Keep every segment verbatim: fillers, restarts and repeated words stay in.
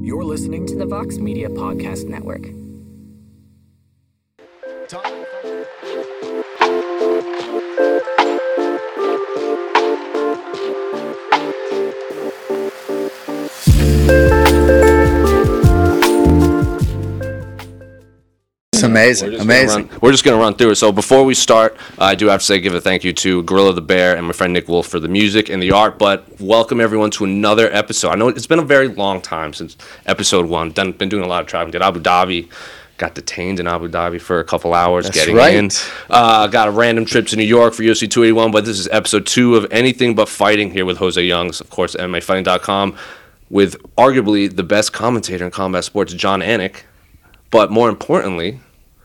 You're listening to the Vox Media Podcast Network. Amazing, we're amazing. Run, we're just going to run through it. So before we start, uh, I do have to say give a thank you to Gorilla the Bear and my friend Nick Wolf for the music and the art, but welcome everyone to another episode. I know it's been a very long time since episode one. Done, been doing a lot of traveling. Did Abu Dhabi, got detained in Abu Dhabi for a couple hours That's getting right. in. Uh, got a random trip to New York for U F C two eighty-one, but this is episode two of Anything But Fighting here with Jose Youngs, of course, M M A Fighting dot com, with arguably the best commentator in combat sports, Jon Anik, but more importantly,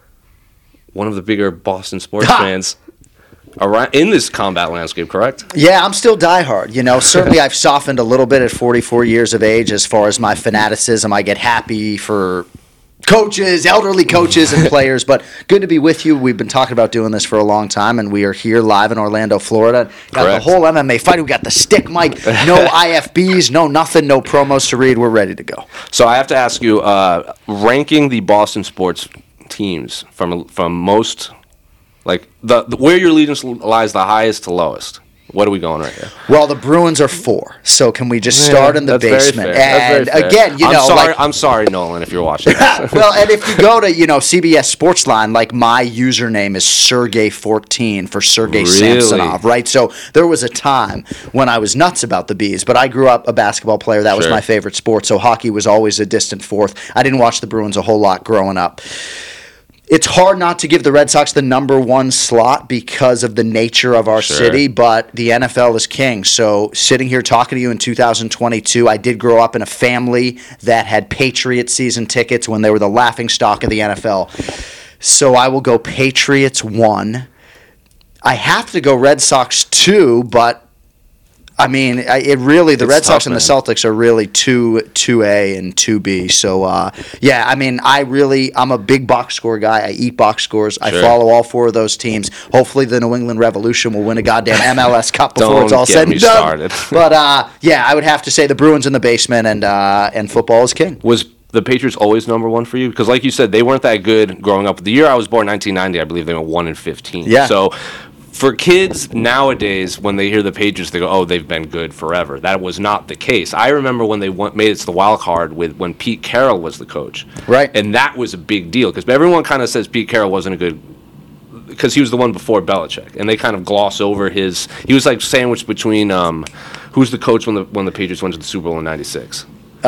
one of the bigger Boston sports fans around in this combat landscape, correct? Yeah, I'm still diehard. You know, certainly I've softened a little bit at forty-four years of age as far as my fanaticism. I get happy for coaches, elderly coaches and players, but good to be with you. We've been talking about doing this for a long time, and we are here live in Orlando, Florida. Got Correct. the whole M M A fight. We got the stick mic, no I F Bs, no nothing, no promos to read. We're ready to go. So I have to ask you, uh, ranking the Boston sports teams from from most, like the, the where your allegiance lies the highest to lowest. What are we going right here? Well, the Bruins are four, so can we just start in the That's very basement? fair. That's And very fair. again, you I'm know, sorry, like, I'm sorry, Nolan, if you're watching this. well, and if you go to, you know, C B S Sportsline, like my username is Sergey fourteen for Sergey Really? Samsonov, right? So there was a time when I was nuts about the Bees, but I grew up a basketball player. That was Sure. my favorite sport, so hockey was always a distant fourth. I didn't watch the Bruins a whole lot growing up. It's hard not to give the Red Sox the number one slot because of the nature of our Sure. city, but the N F L is king. So sitting here talking to you in two thousand twenty-two, I did grow up in a family that had Patriot season tickets when they were the laughingstock of the N F L. So I will go Patriots one. I have to go Red Sox two, but I mean, I, it really the It's Red Sox tough, and the man. Celtics are really two two A and two B. So uh, yeah, I mean, I really I'm a big box score guy. I eat box scores. I Sure. follow all four of those teams. Hopefully, the New England Revolution will win a goddamn M L S Cup before Don't it's all get said me and done. started. But uh, yeah, I would have to say the Bruins in the basement and uh, and football is king. Was the Patriots always number one for you? Because like you said, they weren't that good growing up. The year I was born, nineteen ninety, I believe they went one and fifteen. Yeah. So for kids nowadays, when they hear the Patriots, they go, "Oh, they've been good forever." That was not the case. I remember when they went, made it to the wild card with when Pete Carroll was the coach, Right. And that was a big deal because everyone kind of says Pete Carroll wasn't a good, because he was the one before Belichick, and they kind of gloss over his. He was like sandwiched between um, who's the coach when the when the Patriots went to the Super Bowl in ninety-six.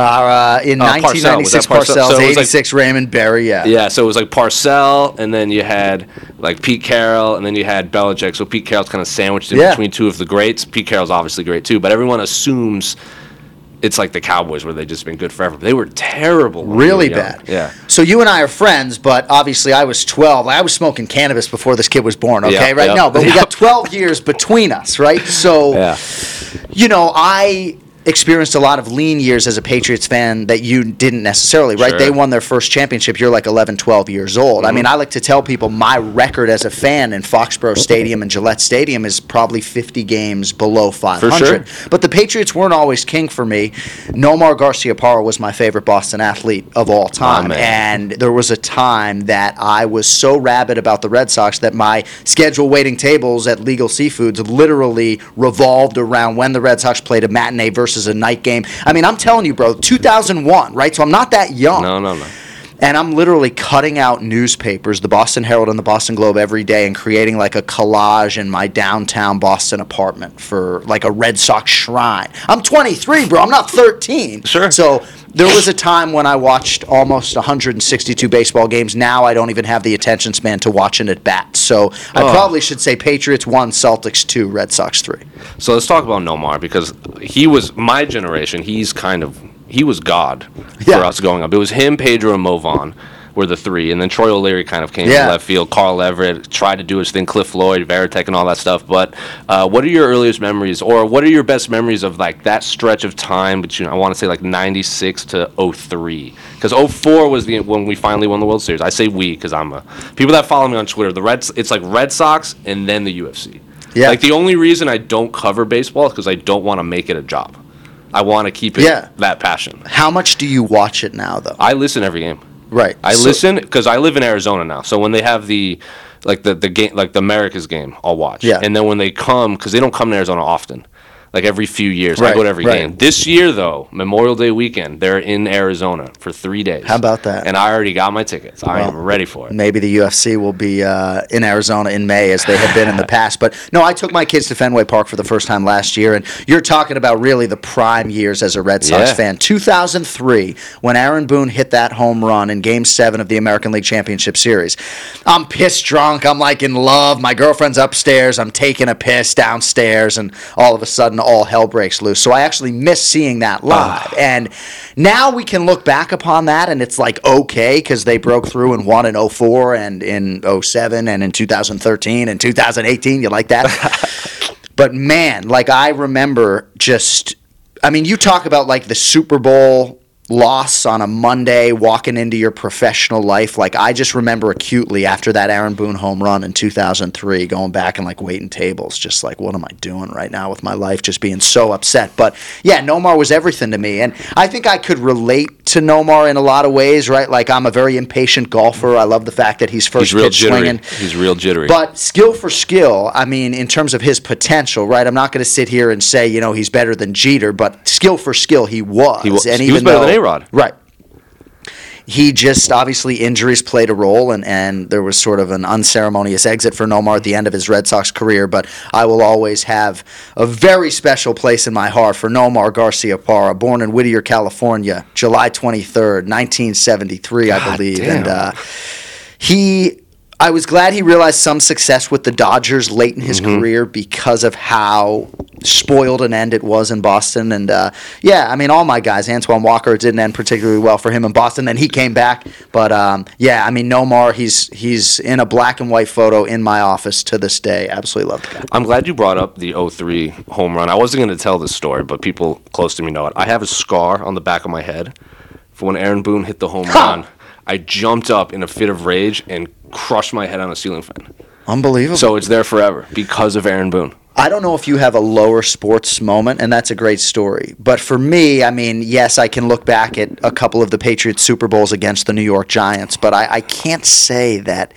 Uh, in Uh, Parcells. nineteen ninety-six, Was that Parcells? Parcells, So it was like- eighty-six, Raymond Berry, yeah. Yeah, so it was like Parcells, and then you had like Pete Carroll, and then you had Belichick. So Pete Carroll's kind of sandwiched in Yeah. between two of the greats. Pete Carroll's obviously great too, but everyone assumes it's like the Cowboys where they've just been good forever. They were terrible. when we Really were young. bad. Yeah. So you and I are friends, but obviously I was twelve. I was smoking cannabis before this kid was born, okay? Yeah, right? yeah. No, but we Yeah. got twelve years between us, right? So, Yeah. you know, I experienced a lot of lean years as a Patriots fan that you didn't necessarily, right? Sure. They won their first championship. You're like eleven, twelve years old. I mean, I like to tell people my record as a fan in Foxborough Stadium and Gillette Stadium is probably fifty games below five hundred. sure. But the Patriots weren't always king for me. Nomar Garciaparra was my favorite Boston athlete of all time. man. And there was a time that I was so rabid about the Red Sox that my schedule waiting tables at Legal Seafoods literally revolved around when the Red Sox played a matinee versus a night game. I mean, I'm telling you, bro, two thousand one, right? So I'm not that young. No, no, no. And I'm literally cutting out newspapers, the Boston Herald and the Boston Globe every day, and creating like a collage in my downtown Boston apartment for like a Red Sox shrine. I'm twenty-three, bro. I'm not thirteen. Sure. So there was a time when I watched almost one hundred sixty-two baseball games. Now I don't even have the attention span to watch an at bat. So I Oh. probably should say Patriots one, Celtics two, Red Sox three. So let's talk about Nomar because he was my generation. He's kind of he was God Yeah. for us growing up. It was him, Pedro, and Movan were the three, and then Troy O'Leary kind of came Yeah. from left field. Carl Everett tried to do his thing, Cliff Floyd, Veritek, and all that stuff. But uh, what are your earliest memories, or what are your best memories of like that stretch of time between I want to say like ninety-six to oh three? Because oh four was the when we finally won the World Series. I say we because I'm a people that follow me on Twitter. The Reds, it's like Red Sox and then the U F C. Yeah. Like the only reason I don't cover baseball is because I don't want to make it a job. I want to keep it Yeah. that passion. How much do you watch it now, though? I listen every game. Right. I So- listen because I live in Arizona now. So when they have the like the the game like the America's game, I'll watch. Yeah. And then when they come, because they don't come to Arizona often. Like every few years, I Right, go to every right. game. This year, though, Memorial Day weekend, they're in Arizona for three days. How about that? And I already got my tickets. I am Well, ready for it. Maybe the U F C will be uh, in Arizona in May as they have been in the past. But no, I took my kids to Fenway Park for the first time last year, and you're talking about really the prime years as a Red Sox Yeah. fan. two thousand three, when Aaron Boone hit that home run in Game seven of the American League Championship Series. I'm pissed drunk. I'm like in love. My girlfriend's upstairs. I'm taking a piss downstairs, and all of a sudden, all hell breaks loose. So I actually miss seeing that live. And now we can look back upon that, and it's like okay because they broke through and won in oh four and in oh seven and in two thousand thirteen and two thousand eighteen. You like that? But man, like I remember just, I mean, you talk about like the Super Bowl loss on a Monday walking into your professional life. Like I just remember acutely after that Aaron Boone home run in two thousand three going back and like waiting tables, just like what am I doing right now with my life, just being so upset. But yeah, Nomar was everything to me, and I think I could relate to Nomar in a lot of ways, right? Like I'm a very impatient golfer. I love the fact that he's first He's real pitch jittery. swinging. He's real jittery. But skill for skill, I mean, in terms of his potential, right? I'm not going to sit here and say, you know, he's better than Jeter, but skill for skill, he was. He was- and he even was better though, than A-Rod. Right. He just, obviously, injuries played a role, and, and there was sort of an unceremonious exit for Nomar at the end of his Red Sox career, but I will always have a very special place in my heart for Nomar Garciaparra, born in Whittier, California, July twenty-third, nineteen seventy-three, I God believe. damn. And uh, he... I was glad he realized some success with the Dodgers late in his Mm-hmm. career because of how spoiled an end it was in Boston. And, uh, yeah, I mean, all my guys, Antoine Walker, it didn't end particularly well for him in Boston. Then he came back. But, um, yeah, I mean, Nomar, he's he's in a black and white photo in my office to this day. Absolutely love the guy. I'm glad you brought up the oh three home run. I wasn't going to tell this story, but people close to me know it. I have a scar on the back of my head for when Aaron Boone hit the home run. I jumped up in a fit of rage and crushed my head on a ceiling fan. Unbelievable. So it's there forever because of Aaron Boone. I don't know if you have a lower sports moment, and that's a great story. But for me, I mean, yes, I can look back at a couple of the Patriots Super Bowls against the New York Giants, but I, I can't say that,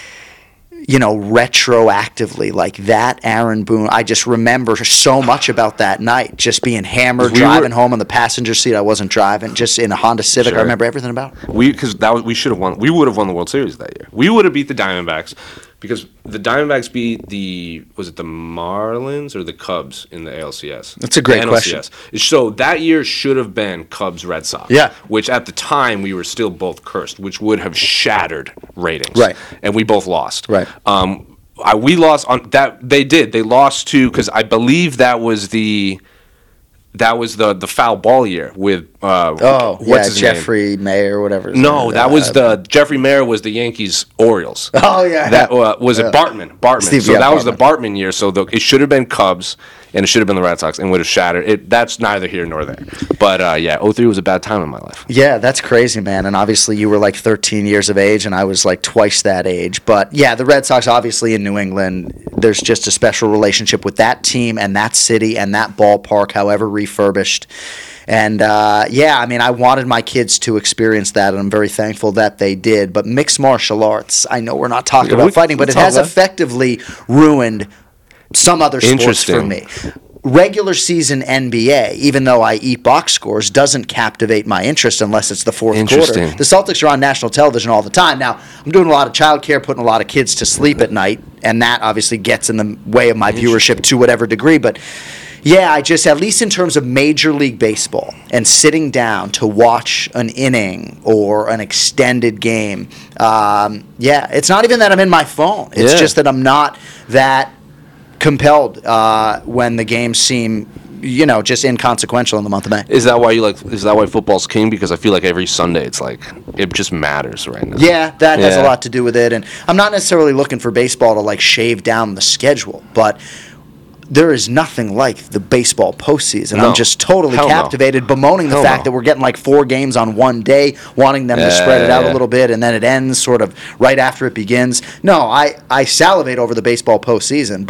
you know, retroactively, like that Aaron Boone, I just remember so much about that night, just being hammered, We driving were- home in the passenger seat. I wasn't driving, just in a Honda Civic. Sure. I remember everything about it. We because that was, we should have won. We would have won the World Series that year. We would have beat the Diamondbacks because the Diamondbacks beat the was it the Marlins or the Cubs in the A L C S? That's a great The N L C S. So that year should have been Cubs Red Sox. Yeah. Which at the time we were still both cursed, which would have shattered ratings. Right. And we both lost. Right. Um, I, we lost on that. They did. They lost to because I believe that was the. That was the the foul ball year with uh, Oh, what's yeah, his name? Jeffrey Mayer or whatever. his No, name is. that was Uh, the Jeffrey Mayer was the Yankees Orioles. Oh, yeah. that uh, was Yeah. it. Bartman, Bartman. Steve, so yeah, that was the Bartman year. So the, it should have been Cubs, and it should have been the Red Sox, and would have shattered it. That's neither here nor there. But uh, yeah, oh three was a bad time in my life. Yeah, that's crazy, man. And obviously, you were like thirteen years of age, and I was like twice that age. But yeah, the Red Sox, obviously in New England, there's just a special relationship with that team and that city and that ballpark, however refurbished. And uh, yeah, I mean, I wanted my kids to experience that, and I'm very thankful that they did. But mixed martial arts, I know we're not talking Yeah, about we- fighting, but we'll it has talk about it. effectively ruined some other sports for Interesting. me. Regular season N B A, even though I eat box scores, doesn't captivate my interest unless it's the fourth quarter. Interesting. The Celtics are on national television all the time. Now, I'm doing a lot of childcare, putting a lot of kids to sleep at night, and that obviously gets in the way of my viewership to whatever degree. But yeah, I just, at least in terms of Major League Baseball and sitting down to watch an inning or an extended game, um, yeah, it's not even that I'm in my phone. It's Yeah. just that I'm not that compelled uh, when the games seem, you know, just inconsequential in the month of May. Is that why you like? Is that why football's king? Because I feel like every Sunday it's like it just matters right now. Yeah, that has a Yeah. lot to do with it. And I'm not necessarily looking for baseball to like shave down the schedule, but there is nothing like the baseball postseason. No. I'm just totally Hell no. captivated, bemoaning the Hell fact no. that we're getting like four games on one day, wanting them to Yeah, spread it out yeah. a little bit, and then it ends sort of right after it begins. No, I, I salivate over the baseball postseason, but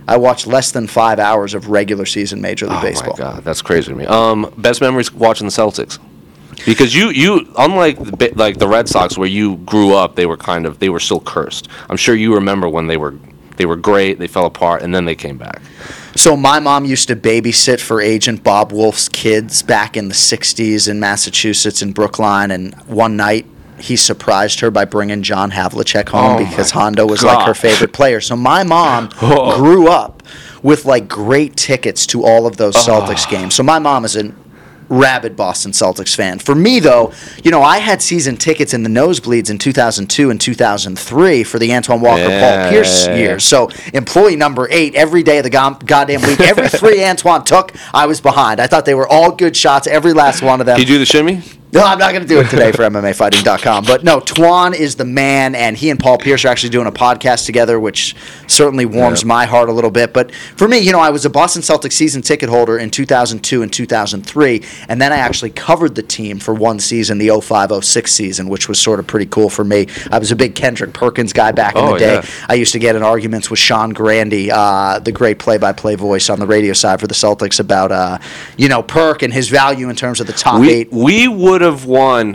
I watched less than five hours of regular season Major League Oh Baseball. my God, that's crazy to me. Um, best memories watching the Celtics, because you you unlike the, bi- like the Red Sox where you grew up, they were kind of they were still cursed. I'm sure you remember when they were they were great, they fell apart, and then they came back. So my mom used to babysit for Agent Bob Wolf's kids back in the sixties in Massachusetts in Brookline, and one night he surprised her by bringing John Havlicek home Oh because my Hondo was God. like her favorite player. So my mom Oh. grew up with like great tickets to all of those Celtics games. So my mom is a rabid Boston Celtics fan. For me, though, you know, I had season tickets in the nosebleeds in two thousand two and two thousand three for the Antoine Walker, Yeah, Paul Pierce yeah, yeah. years. So employee number eight, every day of the go- goddamn week, every three Antoine took, I was behind. I thought they were all good shots, every last one of them. Did you do the shimmy? No, I'm not going to do it today for M M A Fighting dot com. But no, Twan is the man, and he and Paul Pierce are actually doing a podcast together, which certainly warms Yeah. my heart a little bit. But for me, you know, I was a Boston Celtics season ticket holder in two thousand two and two thousand three, and then I actually covered the team for one season, the oh five oh six season, which was sort of pretty cool for me. I was a big Kendrick Perkins guy back in Oh, the day. yeah. I used to get in arguments with Sean Grandy, uh, the great play-by-play voice on the radio side for the Celtics, about, uh, you know, Perk and his value in terms of the top We eight. we would have won.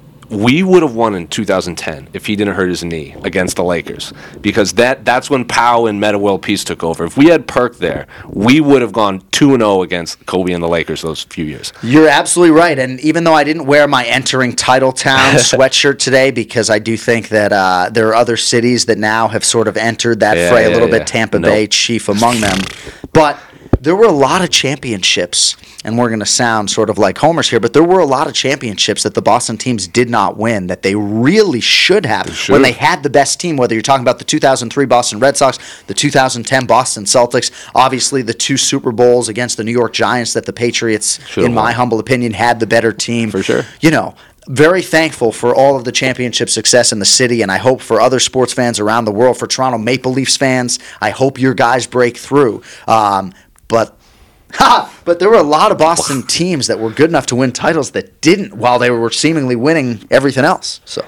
We would have won in two thousand ten if he didn't hurt his knee against the Lakers, because that that's when Powell and Meta World Peace took over. If we had Perk there, we would have gone two and oh against Kobe and the Lakers those few years. You're absolutely right. And even though I didn't wear my entering Titletown sweatshirt today, because I do think that uh, there are other cities that now have sort of entered that Yeah, fray a yeah, little yeah. bit, Tampa Nope. Bay chief among them. But there were a lot of championships, and we're going to sound sort of like homers here, but there were a lot of championships that the Boston teams did not win that they really should have should when have. they had the best team, whether you're talking about the two thousand three Boston Red Sox, the two thousand ten Boston Celtics, obviously the two Super Bowls against the New York Giants that the Patriots, Should've in my won. humble opinion, had the better team. For sure. You know, very thankful for all of the championship success in the city, and I hope for other sports fans around the world, for Toronto Maple Leafs fans, I hope your guys break through. Um, but Ha! But there were a lot of Boston teams that were good enough to win titles that didn't, while they were seemingly winning everything else. So,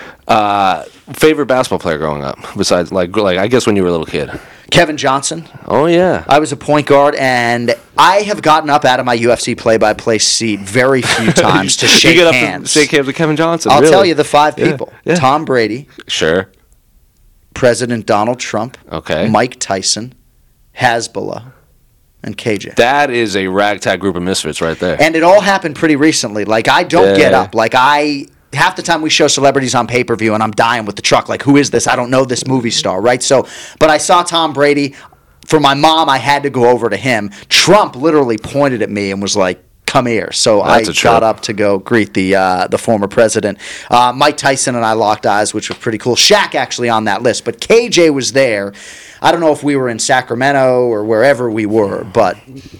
Uh, favorite basketball player growing up, besides like like I guess when you were a little kid. Kevin Johnson. Oh yeah. I was a point guard, and I have gotten up out of my U F C play-by-play seat very few times to You shake get up hands. to shake hands with Kevin Johnson. I'll really? tell you the five Yeah, people: yeah. Tom Brady, Sure. President Donald Trump, Okay. Mike Tyson, Hasbullah, and K J. That is a ragtag group of misfits right there. And it all happened pretty recently. Like, I don't Yeah. get up. Like, I half the time we show celebrities on pay-per-view, and I'm dying with the truck. Like, who is this? I don't know this movie star, right? So, but I saw Tom Brady. For my mom, I had to go over to him. Trump literally pointed at me and was like, come here. So That's I a trip. got up to go greet the uh, the former president. Uh, Mike Tyson and I locked eyes, which was pretty cool. Shaq actually on that list, but K J was there. I don't know if we were in Sacramento or wherever we were, but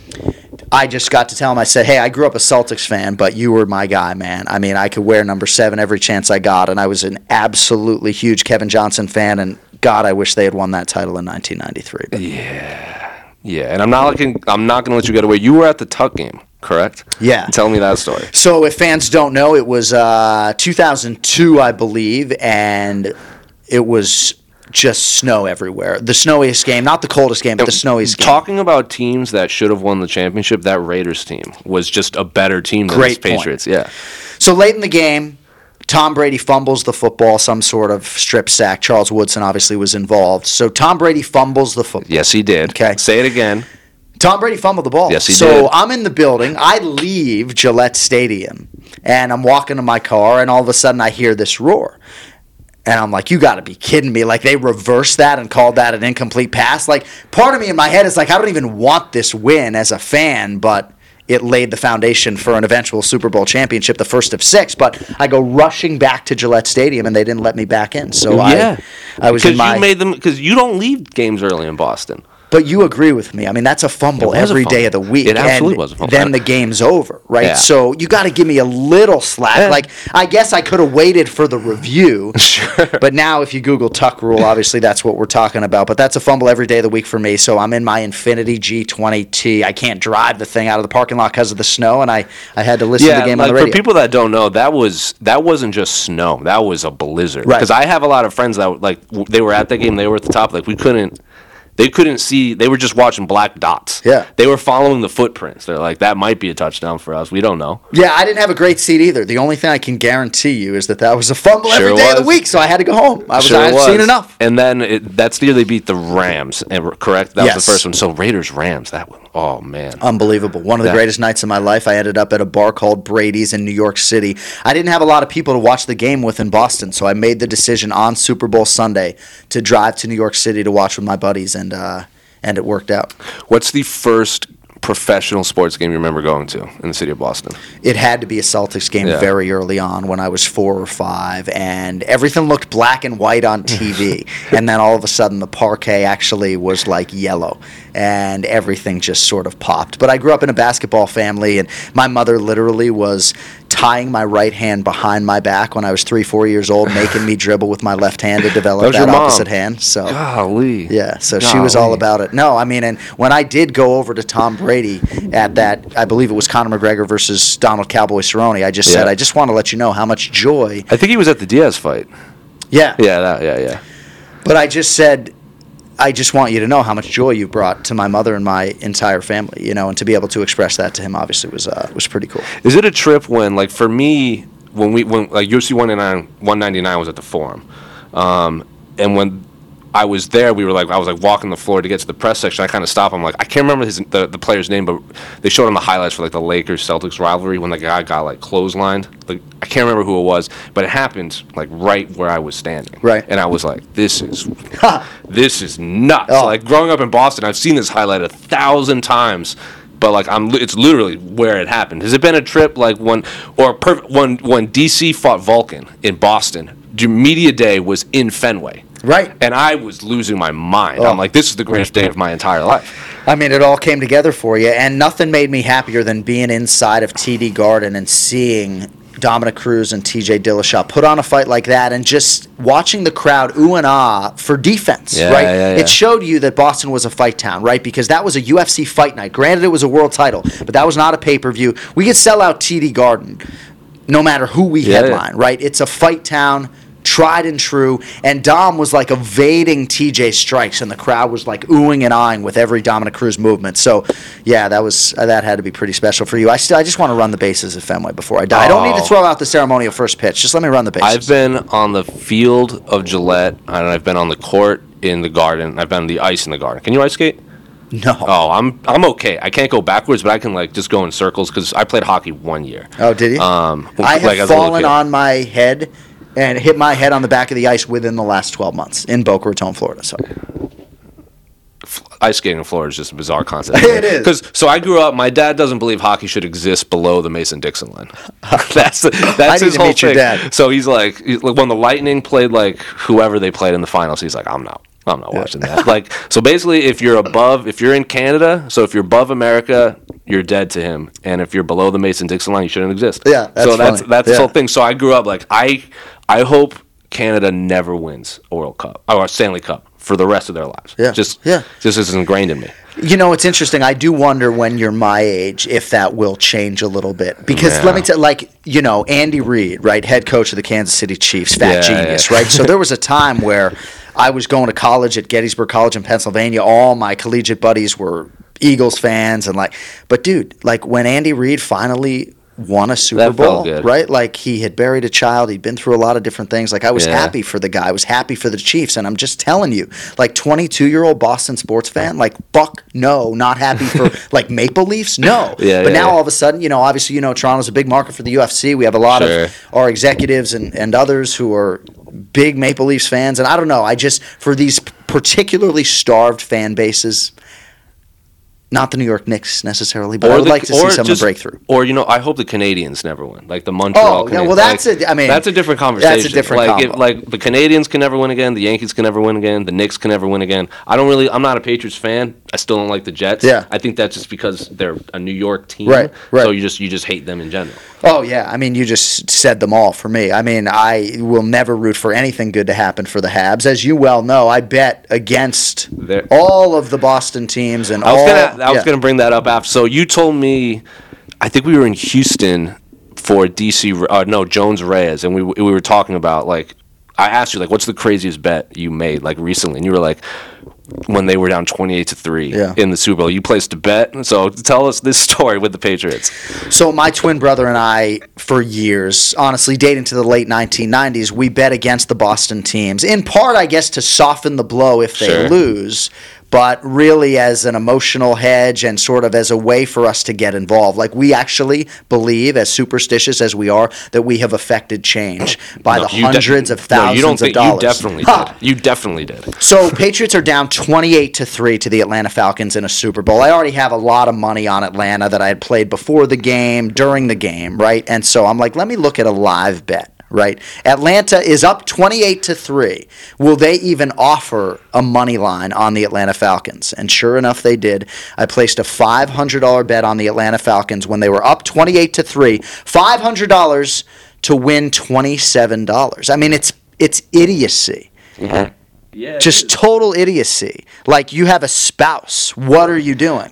I just got to tell him, I said, hey, I grew up a Celtics fan, but you were my guy, man. I mean, I could wear number seven every chance I got, and I was an absolutely huge Kevin Johnson fan, and God, I wish they had won that title in nineteen ninety-three. But Yeah, and I'm not looking. I'm not going to let you get away. You were at the Tuck game, correct? Yeah. Tell me that story. So if fans don't know, it was uh, two thousand two, I believe, and it was just snow everywhere. The snowiest game, not the coldest game, but the snowiest game. Talking about teams that should have won the championship, that Raiders team was just a better team than Great the point. Patriots. Yeah. So late in the game, Tom Brady fumbles the football, some sort of strip sack. Charles Woodson obviously was involved. So Tom Brady fumbles the football. Yes, he did. Okay. Say it again. Tom Brady fumbled the ball. Yes, he so did. I'm in the building. I leave Gillette Stadium, and I'm walking to my car, and all of a sudden I hear this roar. And I'm like, you got to be kidding me. Like, they reversed that and called that an incomplete pass. Like, part of me in my head is like, I don't even want this win as a fan, but it laid the foundation for an eventual Super Bowl championship, the first of six. But I go rushing back to Gillette Stadium, and they didn't let me back in. So yeah. I, I was because in my... you made them because you don't leave games early in Boston. But you agree with me. I mean, that's a fumble It was a every day of the fumble. week. It absolutely and was a fumble. Then the game's over, right? Yeah. So you got to give me a little slack. Yeah. Like, I guess I could have waited for the review. Sure. But now if you Google Tuck Rule, obviously that's what we're talking about. But that's a fumble every day of the week for me. So I'm in my Infiniti G twenty T. I can't drive the thing out of the parking lot because of the snow, and I, I had to listen to Yeah, the game like on the radio. for people that don't know, that was that wasn't just snow. That was a blizzard. Right. Because I have a lot of friends that like w- they were at the game, they were at the top. Like we couldn't. They couldn't see. They were just watching black dots. Yeah. They were following the footprints. They're like, that might be a touchdown for us. We don't know. Yeah, I didn't have a great seat either. The only thing I can guarantee you is that that was a fumble Sure every day of the was. week, so I had to go home. I was, Sure I had was. seen enough. And then it, that's the year they beat the Rams. And correct, that Yes. was the first one. So Raiders Rams. That one. Oh man. Unbelievable. One of the That- greatest nights of my life. I ended up at a bar called Brady's in New York City. I didn't have a lot of people to watch the game with in Boston, so I made the decision on Super Bowl Sunday to drive to New York City to watch with my buddies, and uh, and it worked out. What's the first professional sports game you remember going to in the city of Boston? It had to be a Celtics game Yeah. very early on when I was four or five, and everything looked black and white on T V. And then all of a sudden, the parquet actually was like yellow, and everything just sort of popped. But I grew up in a basketball family, and my mother literally was tying my right hand behind my back when I was three, four years old, making me dribble with my left hand to develop That was that your mom. opposite hand. So. Golly. Yeah, so she was all Golly. about it. No, I mean, and when I did go over to Tom Brady at that, I believe it was Conor McGregor versus Donald Cowboy Cerrone, I just said, Yeah. I just want to let you know how much joy. I think he was at the Diaz fight. Yeah, Yeah, that, yeah, yeah. but I just said, I just want you to know how much joy you brought to my mother and my entire family, you know, and to be able to express that to him obviously was uh, was pretty cool. Is it a trip when, like, for me, when we when like U F C one ninety-nine was at the Forum, um, and when I was there, we were like, I was like walking the floor to get to the press section. I kind of stopped. I'm like, I can't remember his the, the player's name, but they showed him the highlights for like the Lakers Celtics rivalry when the guy got like clotheslined. Like I can't remember who it was, but it happened like right where I was standing. Right. And I was like, this is this is nuts. Oh. Like growing up in Boston, I've seen this highlight a thousand times. But like I'm, li- it's literally where it happened. Has it been a trip like when, or per, when when D C fought Vulcan in Boston? the media day was in Fenway. Right. And I was losing my mind. Oh. I'm like, this is the greatest day of my entire life. I mean, it all came together for you, and nothing made me happier than being inside of T D Garden and seeing Dominic Cruz and T J Dillashaw put on a fight like that, and just watching the crowd ooh and ah for defense, Yeah, right? yeah, yeah. It showed you that Boston was a fight town, right? Because that was a U F C fight night. Granted, it was a world title, but that was not a pay-per-view. We could sell out T D Garden no matter who we Yeah, headline, right? It's a fight town. Tried and true, and Dom was like evading T J strikes, and the crowd was like oohing and ahhing with every Dominic Cruz movement. So, yeah, that was uh, that had to be pretty special for you. I still, I just want to run the bases at Fenway before I die. I don't need to Oh. throw out the ceremonial first pitch. Just let me run the bases. I've been on the field of Gillette, and I've been on the court in the Garden. I've been on the ice in the Garden. Can you ice skate? no. Oh, I'm I'm okay. I can't go backwards, but I can like just go in circles because I played hockey one year. Oh, did you? Um, I have like as a little fallen kid. on my head and hit my head on the back of the ice within the last twelve months in Boca Raton, Florida. So. Ice skating in Florida is just a bizarre concept. It is. Because so I grew up. My dad doesn't believe hockey should exist below the Mason-Dixon line. that's that's I need his to whole meet your thing. dad. So he's like, he's like, when the Lightning played like whoever they played in the finals, he's like, I'm not. I'm not watching that. Like, so basically, if you're above, if you're in Canada, so if you're above America, you're dead to him, and if you're below the Mason-Dixon line, you shouldn't exist. Yeah, that's so that's funny. that's the Yeah. whole thing. So I grew up like I, I hope Canada never wins a World Cup or a Stanley Cup for the rest of their lives. Yeah. just Yeah. just is ingrained in me. You know, it's interesting. I do wonder when you're my age if that will change a little bit. Because Yeah. let me tell like, you know, Andy Reid, right, head coach of the Kansas City Chiefs, fat Yeah, genius, yeah. right? So there was a time where I was going to college at Gettysburg College in Pennsylvania. All my collegiate buddies were Eagles fans. And like, but dude, like when Andy Reid finally won a Super That felt Bowl, good. right? Like he had buried a child. He'd been through a lot of different things. Like I was Yeah. happy for the guy. I was happy for the Chiefs. And I'm just telling you, like twenty-two-year-old Boston sports fan, like fuck no, not happy for like Maple Leafs, no. Yeah, but yeah, now yeah. all of a sudden, you know, obviously, you know, Toronto's a big market for the U F C. We have a lot Sure. of our executives and, and others who are big Maple Leafs fans. And I don't know, I just, for these particularly starved fan bases, not the New York Knicks necessarily, but I would the- like to see or someone just- break through. Or you know, I hope the Canadians never win, like the Montreal. Oh, yeah, Canadiens. well, that's like, a- I mean, that's a different conversation. that's a different like, if, combo. like the Canadians can never win again, the Yankees can never win again, the Knicks can never win again. I don't really. I'm not a Patriots fan. I still don't like the Jets. Yeah. I think that's just because they're a New York team. Right, right. So you just you just hate them in general. Oh, yeah. I mean, you just said them all for me. I mean, I will never root for anything good to happen for the Habs. As you well know, I bet against There- all of the Boston teams and I was all. gonna I was yeah. gonna bring that up after. So you told me, I think we were in Houston for D C. Uh, no, Jones Reyes, and we we were talking about like I asked you like, what's the craziest bet you made like recently, and you were like, when they were down twenty-eight to three Yeah. in the Super Bowl. You placed a bet. So tell us this story with the Patriots. So my twin brother and I, for years, honestly, dating to the late nineteen nineties, we bet against the Boston teams. In part, I guess, to soften the blow if they Sure. lose, but really as an emotional hedge and sort of as a way for us to get involved. Like, we actually believe, as superstitious as we are, that we have affected change by No, the you de- hundreds of thousands no, you don't of think, dollars. You definitely Ha! did. You definitely did. So Patriots are down twenty-eight to three to the Atlanta Falcons in a Super Bowl. I already have a lot of money on Atlanta that I had played before the game, during the game, right? And so I'm like, let me look at a live bet, right? Atlanta is up twenty-eight to three. Will they even offer a money line on the Atlanta Falcons? And sure enough, they did. I placed a five hundred dollars bet on the Atlanta Falcons when they were up twenty-eight to three. five hundred dollars to win twenty-seven dollars. I mean, it's it's idiocy. Yeah, Just total idiocy. Like, you have a spouse. What are you doing?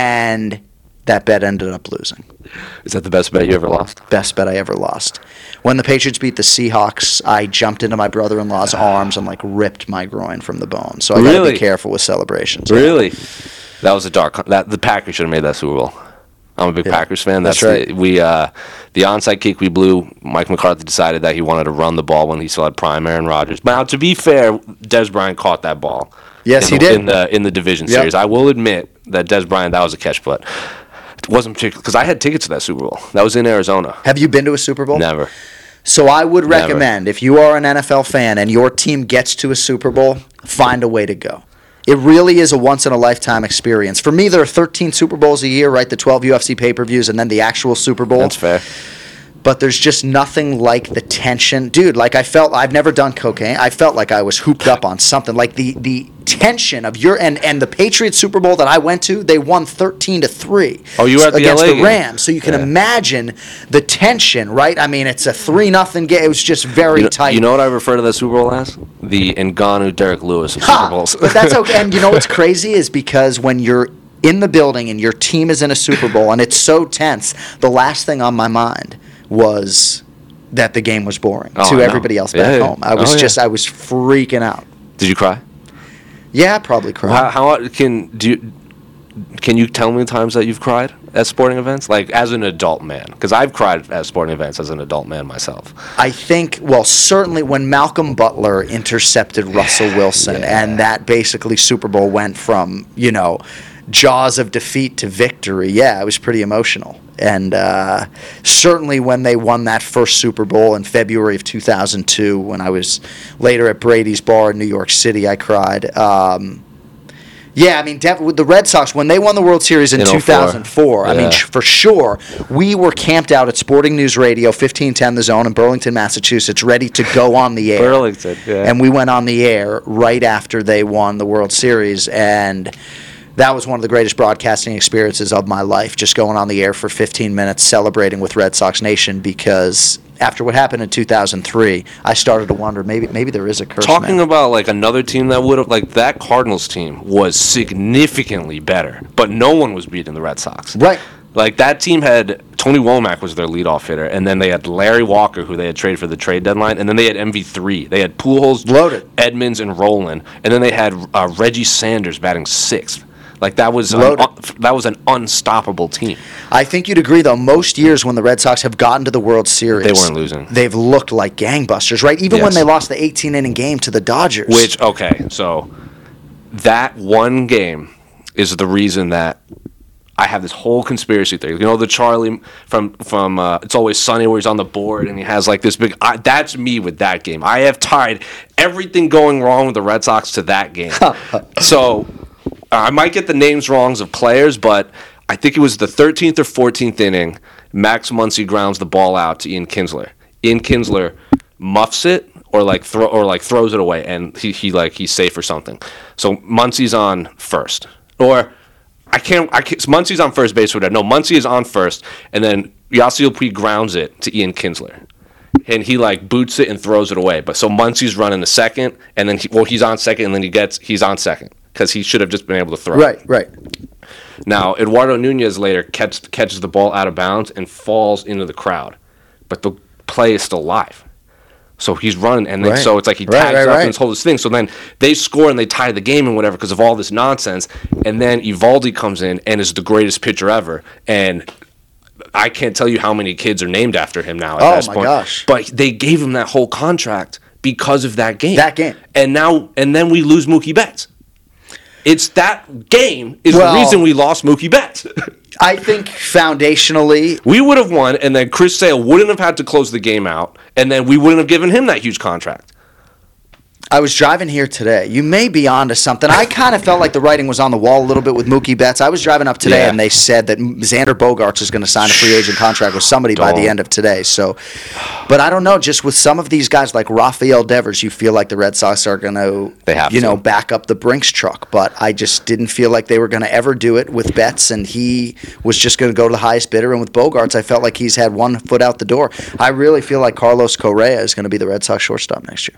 And that bet ended up losing. Is that the best bet you ever lost? Best bet I ever lost. When the Patriots beat the Seahawks, I jumped into my brother-in-law's arms and, like, ripped my groin from the bone. So I got to Really? be careful with celebrations. Really? That was a dark. That the Packers should have made that Super Bowl. I'm a big Yeah, Packers fan. that's That's, right. The, we uh, the onside kick we blew. Mike McCarthy decided that he wanted to run the ball when he still had prime Aaron Rodgers. Now, to be fair, Des Bryant caught that ball. Yes, in he the, did. in the in the division Yep. series. I will admit that Des Bryant, that was a catch, but it wasn't particular because I had tickets to that Super Bowl. That was in Arizona. Have you been to a Super Bowl? Never. So I would Never. recommend, if you are an N F L fan and your team gets to a Super Bowl, find a way to go. It really is a once-in-a-lifetime experience. For me, there are thirteen Super Bowls a year, right? The twelve U F C pay-per-views and then the actual Super Bowl. That's fair. But there's just nothing like the tension. Dude, like I felt, I've never done cocaine. I felt like I was hooped up on something. Like the the tension of your, and, and the Patriots Super Bowl that I went to, they won thirteen to three. Oh, you were at the against L A the game. Rams. So you can Yeah. imagine the tension, right? I mean, it's a three nothing game. It was just very You know, tight. you know what I refer to that Super Bowl as? The Ngannou Derek Lewis of Ha! Super Bowls. But that's okay. And you know what's crazy is because when you're in the building and your team is in a Super Bowl and it's so tense, the last thing on my mind was that the game was boring Oh, I to know. everybody else Yeah, back yeah. home. I was Oh, yeah. just, I was freaking out. Did you cry? Yeah, I'd probably cry. How, how can do you, can you tell me the times that you've cried at sporting events, like as an adult man? Because I've cried at sporting events as an adult man myself. I think, well, certainly when Malcolm Butler intercepted Russell Wilson Yeah. and that basically Super Bowl went from, you know, jaws of defeat to victory, yeah, it was pretty emotional. And uh, certainly when they won that first Super Bowl in February of two thousand two, when I was later at Brady's Bar in New York City, I cried. Um, yeah, I mean, def- with the Red Sox, when they won the World Series in, In two thousand four, I mean, Yeah. sh- for sure, we were camped out at Sporting News Radio, fifteen ten The Zone in Burlington, Massachusetts, ready to go on the air. Burlington, yeah. And we went on the air right after they won the World Series, and that was one of the greatest broadcasting experiences of my life, just going on the air for fifteen minutes celebrating with Red Sox Nation, because after what happened in two thousand three, I started to wonder, maybe maybe there is a curse, Talking man. about like another team that would have, like that Cardinals team was significantly better, but no one was beating the Red Sox. Right. Like that team had Tony Womack was their leadoff hitter, and then they had Larry Walker, who they had traded for the trade deadline, and then they had M V three. They had Pujols, Loaded. Edmonds, and Roland, and then they had uh, Reggie Sanders batting sixth. Like that was an, Loaded. un- that was an unstoppable team. I think you'd agree, though, most years when the Red Sox have gotten to the World Series, They weren't losing. They've looked like gangbusters, right? Even when Yes. they lost the eighteen-inning game to the Dodgers. Which okay, so that one game is the reason that I have this whole conspiracy theory. You know the Charlie from from uh, It's Always Sunny where he's on the board and he has like this big. I, that's me with that game. I have tied everything going wrong with the Red Sox to that game. So I might get the names wrongs of players, but I think it was the thirteenth or fourteenth inning. Max Muncy grounds the ball out to Ian Kinsler. Ian Kinsler muffs it or like throw or like throws it away, and he, he like he's safe or something. So Muncy's on first, or I can't. I can't. Muncy's on first base or whatever. No, Muncy is on first, and then Yasiel Puig grounds it to Ian Kinsler, and he like boots it and throws it away. But so Muncy's running the second, and then he, well he's on second, and then he gets he's on second because he should have just been able to throw. Right, right. Now, Eduardo Nunez later catch, catches the ball out of bounds and falls into the crowd, but the play is still live. So he's running, and then, Right. so it's like he Right, tags right, up right. and this whole this thing. So then they score and they tie the game and whatever because of all this nonsense. And then Evaldi comes in and is the greatest pitcher ever. And I can't tell you how many kids are named after him now at Oh, this my point. gosh. But they gave him that whole contract because of that game. That game. And now, and then we lose Mookie Betts. It's that game is Well- the reason we lost Mookie Betts. I think foundationally, We would have won, and then Chris Sale wouldn't have had to close the game out, and then we wouldn't have given him that huge contract. I was driving here today. You may be onto something. I kind of felt like the writing was on the wall a little bit with Mookie Betts. I was driving up today, Yeah. and they said that Xander Bogaerts is going to sign a free agent contract with somebody by the Don't. end of today. So, but I don't know. Just with some of these guys like Rafael Devers, you feel like the Red Sox are going to, They have you know, to. back up the Brinks truck. But I just didn't feel like they were going to ever do it with Betts, and he was just going to go to the highest bidder. And with Bogaerts, I felt like he's had one foot out the door. I really feel like Carlos Correa is going to be the Red Sox shortstop next year.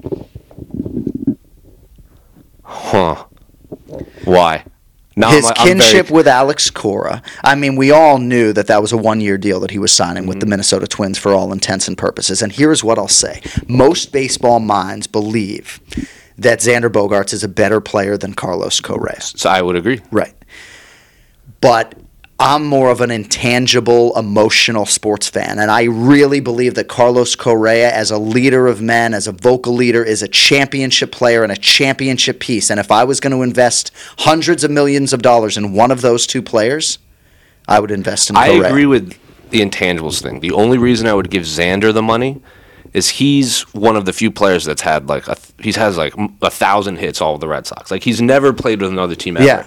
Huh. Why? Now His I'm- I'm very- kinship with Alex Cora. I mean, we all knew that that was a one-year deal that he was signing with the Mm-hmm. Minnesota Twins for all intents and purposes. And here's what I'll say. Most baseball minds believe that Xander Bogaerts is a better player than Carlos Correa. So I would agree. Right. But I'm more of an intangible, emotional sports fan, and I really believe that Carlos Correa, as a leader of men, as a vocal leader, is a championship player and a championship piece. And if I was going to invest hundreds of millions of dollars in one of those two players, I would invest in I Correa. agree with the intangibles thing. The only reason I would give Xander the money is he's one of the few players that's had like a th- he has like a thousand hits all with the Red Sox. Like he's never played with another team ever. Yeah.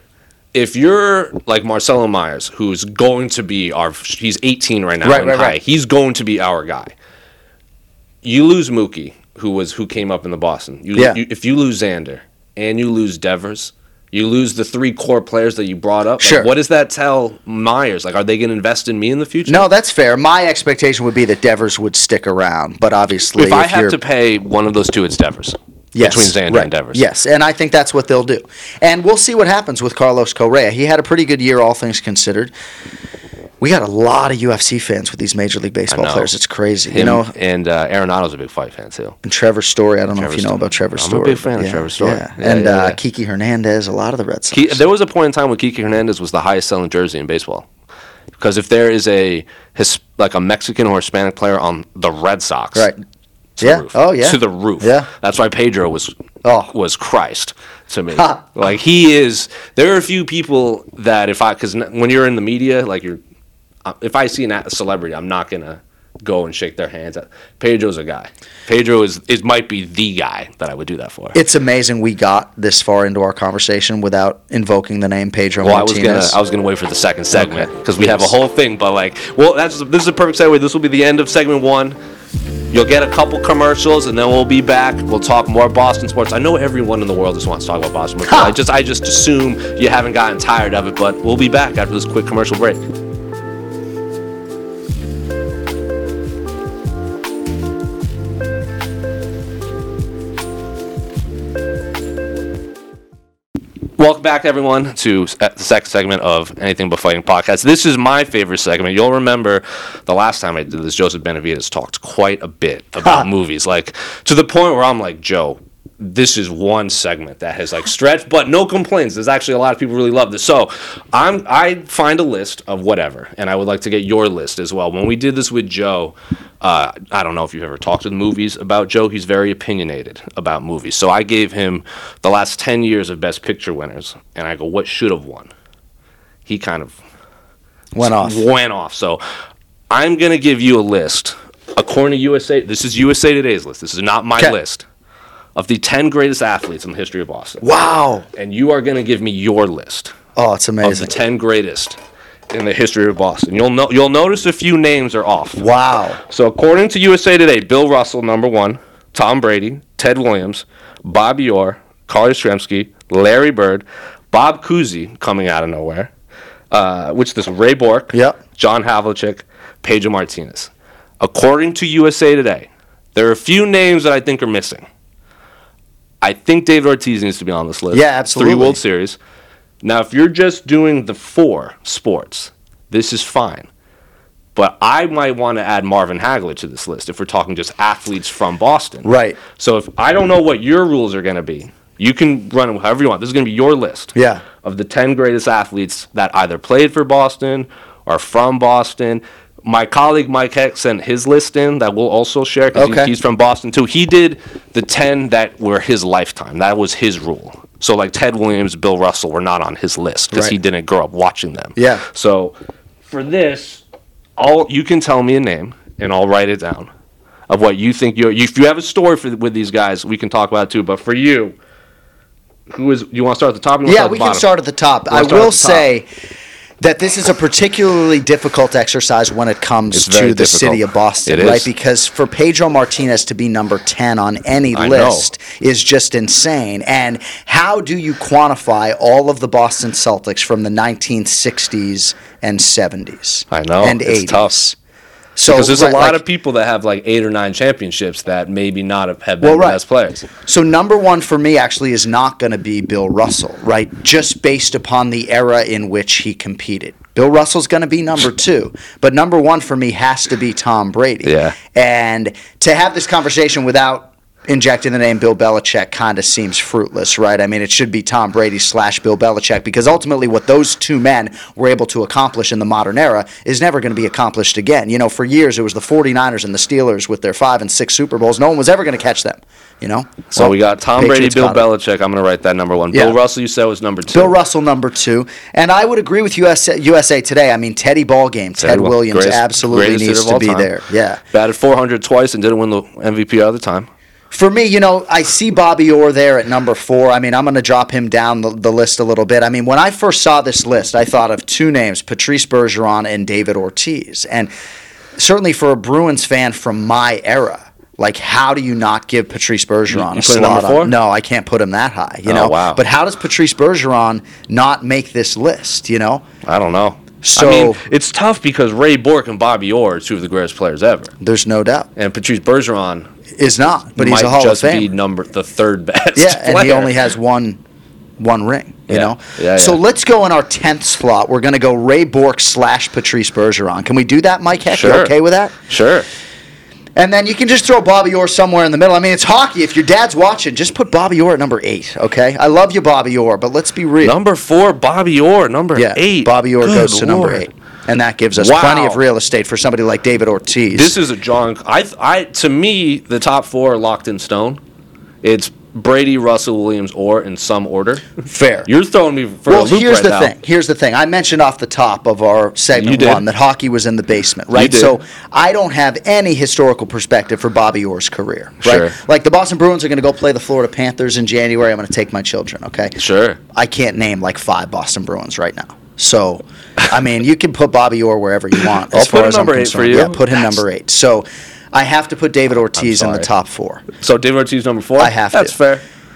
If you're like Marcelo Myers, who's going to be our, he's eighteen right now Right, in right, high. right. He's going to be our guy. You lose Mookie, who was who came up in the Boston. You, Yeah. you, if you lose Xander and you lose Devers, you lose the three core players that you brought up. Like, Sure. what does that tell Myers? Like, are they going to invest in me in the future? No, that's fair. My expectation would be that Devers would stick around, but obviously, If I you're, have to pay one of those two, it's Devers. Yes, between Xander right. and Devers. Yes, and I think that's what they'll do. And we'll see what happens with Carlos Correa. He had a pretty good year, all things considered. We got a lot of U F C fans with these Major League Baseball know. players. It's crazy. Him, you know, and uh, Arenado's a big fight fan too. and Trevor Story. I don't know Trevor if you know Story. about Trevor I'm a Story. big fan of yeah, Trevor Story. Yeah. Yeah, and yeah, uh, yeah. Kiki Hernandez, a lot of the Red Sox. He, there was a point in time when Kiki Hernandez was the highest selling jersey in baseball. Because if there is a his, like a Mexican or Hispanic player on the Red Sox, Right. to Yeah. the roof, Oh, yeah. to the roof. Yeah. That's why Pedro was Oh. was Christ to me. Ha. Like he is. There are a few people that if I because when you're in the media, like you're, uh, if I see a celebrity, I'm not gonna go and shake their hands. Pedro's a guy. Pedro is is might be the guy that I would do that for. It's amazing we got this far into our conversation without invoking the name Pedro Well, I was Martinez. gonna I was gonna wait for the second segment because we have a whole thing. But like, well, that's this is a perfect segue. This will be the end of segment one. You'll get a couple commercials, and then we'll be back. We'll talk more Boston sports. I know everyone in the world just wants to talk about Boston sports. Ha! I just I just assume you haven't gotten tired of it. But we'll be back after this quick commercial break. Welcome back, everyone, to s- the second segment of Anything But Fighting podcast. This is my favorite segment. You'll remember the last time I did this, Joseph Benavides talked quite a bit about movies, like to the point where I'm like, Joe, this is one segment that has like stretched, but no complaints. There's actually a lot of people really love this. So I'm I find a list of whatever, and I would like to get your list as well. When we did this with Joe, uh, I don't know if you've ever talked with movies about Joe. He's very opinionated about movies. So I gave him the last ten years of Best Picture winners, and I go, what should have won? He kind of Went off. Went off. So I'm going to give you a list. According to U S A, this is U S A Today's list. This is not my 'Kay. list. Of the ten greatest athletes in the history of Boston. Wow. And you are going to give me your list Oh, it's of amazing. the ten greatest in the history of Boston. You'll no, you'll notice a few names are off. Wow. So according to U S A Today, Bill Russell, number one, Tom Brady, Ted Williams, Bobby Orr, Carl Yastrzemski, Larry Bird, Bob Cousy coming out of nowhere, uh, which this Ray Bork, Yep. John Havlicek, Pedro Martinez. According to U S A Today, there are a few names that I think are missing. I think David Ortiz needs to be on this list. Yeah, absolutely. Three World Series. Now, if you're just doing the four sports, this is fine. But I might want to add Marvin Hagler to this list if we're talking just athletes from Boston. Right. So if I don't know what your rules are going to be, you can run it however you want. This is going to be your list. Yeah. Of the ten greatest athletes that either played for Boston or from Boston. My colleague Mike Heck sent his list in that we'll also share because Okay. he, he's from Boston too. He did the ten that were his lifetime. That was his rule. So like Ted Williams, Bill Russell were not on his list because Right. he didn't grow up watching them. Yeah. So for this, all you can tell me a name and I'll write it down of what you think you're. If you have a story for with these guys, we can talk about it too. But for you, who is you want to start at the top? Or you want to Yeah, start at we the can bottom? start at the top. You wanna I start at will the top? say that this is a particularly difficult exercise when it comes It's to very the difficult. city of Boston, It right? is. Because for Pedro Martinez to be number ten on any I know. list is just insane. And how do you quantify all of the Boston Celtics from the nineteen sixties and seventies? I know, And it's eighties? tough. So, Because there's right, a lot like- of people that have like eight or nine championships that maybe not have, have been Well, the right. best players. So number one for me actually is not going to be Bill Russell, right? Just based upon the era in which he competed. Bill Russell's going to be number two, but number one for me has to be Tom Brady. Yeah. And to have this conversation without injecting the name Bill Belichick kind of seems fruitless, right? I mean, it should be Tom Brady slash Bill Belichick because ultimately what those two men were able to accomplish in the modern era is never going to be accomplished again. You know, for years it was the 49ers and the Steelers with their five and six Super Bowls. No one was ever going to catch them, you know? So we got Tom Brady, Patriots Bill got it. Belichick. I'm going to write that number one. Yeah. Bill Russell, you said was number two. Bill Russell, number two. And I would agree with U S A, U S A Today. I mean, Teddy Ballgame, Ted Will- Williams greatest- absolutely greatest needs hitter of to all be time. there. Yeah. Batted four hundred twice and didn't win the M V P the other time. For me, you know, I see Bobby Orr there at number four. I mean, I'm going to drop him down the, the list a little bit. I mean, when I first saw this list, I thought of two names, Patrice Bergeron and David Ortiz. And certainly for a Bruins fan from my era, like, how do you not give Patrice Bergeron You a put him slot number on? four? No, I can't put him that high, you Oh, know? wow. But how does Patrice Bergeron not make this list, you know? I don't know. So- I mean, it's tough because Ray Bork and Bobby Orr are two of the greatest players ever. There's no doubt. And Patrice Bergeron Is not, but he's might a Hall just of be Famer. number the third best Yeah, and he player. only has one one ring, you Yeah. know? Yeah, so yeah. let's go in our tenth slot. We're going to go Ray Bork slash Patrice Bergeron. Can we do that, Mike Heck? You Sure. okay with that? Sure. And then you can just throw Bobby Orr somewhere in the middle. I mean, it's hockey. If your dad's watching, just put Bobby Orr at number eight, okay? I love you, Bobby Orr, but let's be real. Number four, Bobby Orr. Number yeah, eight. Bobby Orr Good goes to number Lord. eight. And that gives us Wow. plenty of real estate for somebody like David Ortiz. This is a John. I, I, to me, the top four are locked in stone. It's Brady, Russell, Williams, Orr in some order. fair. You're throwing me for Well, a loop here's right the now. thing. Here's the thing. I mentioned off the top of our You segment did. one that hockey was in the basement, right? did. So I don't have any historical perspective for Bobby Orr's career, right? Sure. Like the Boston Bruins are going to go play the Florida Panthers in January. I'm going to take my children, okay? Sure. I can't name like five Boston Bruins right now. So, I mean, you can put Bobby Orr wherever you want. I'll as far put him as I'm number eight for concerned. you. Yeah, put him number eight. So I have to put David Ortiz in the sorry. top four. So David Ortiz number four. I have That's to. fair.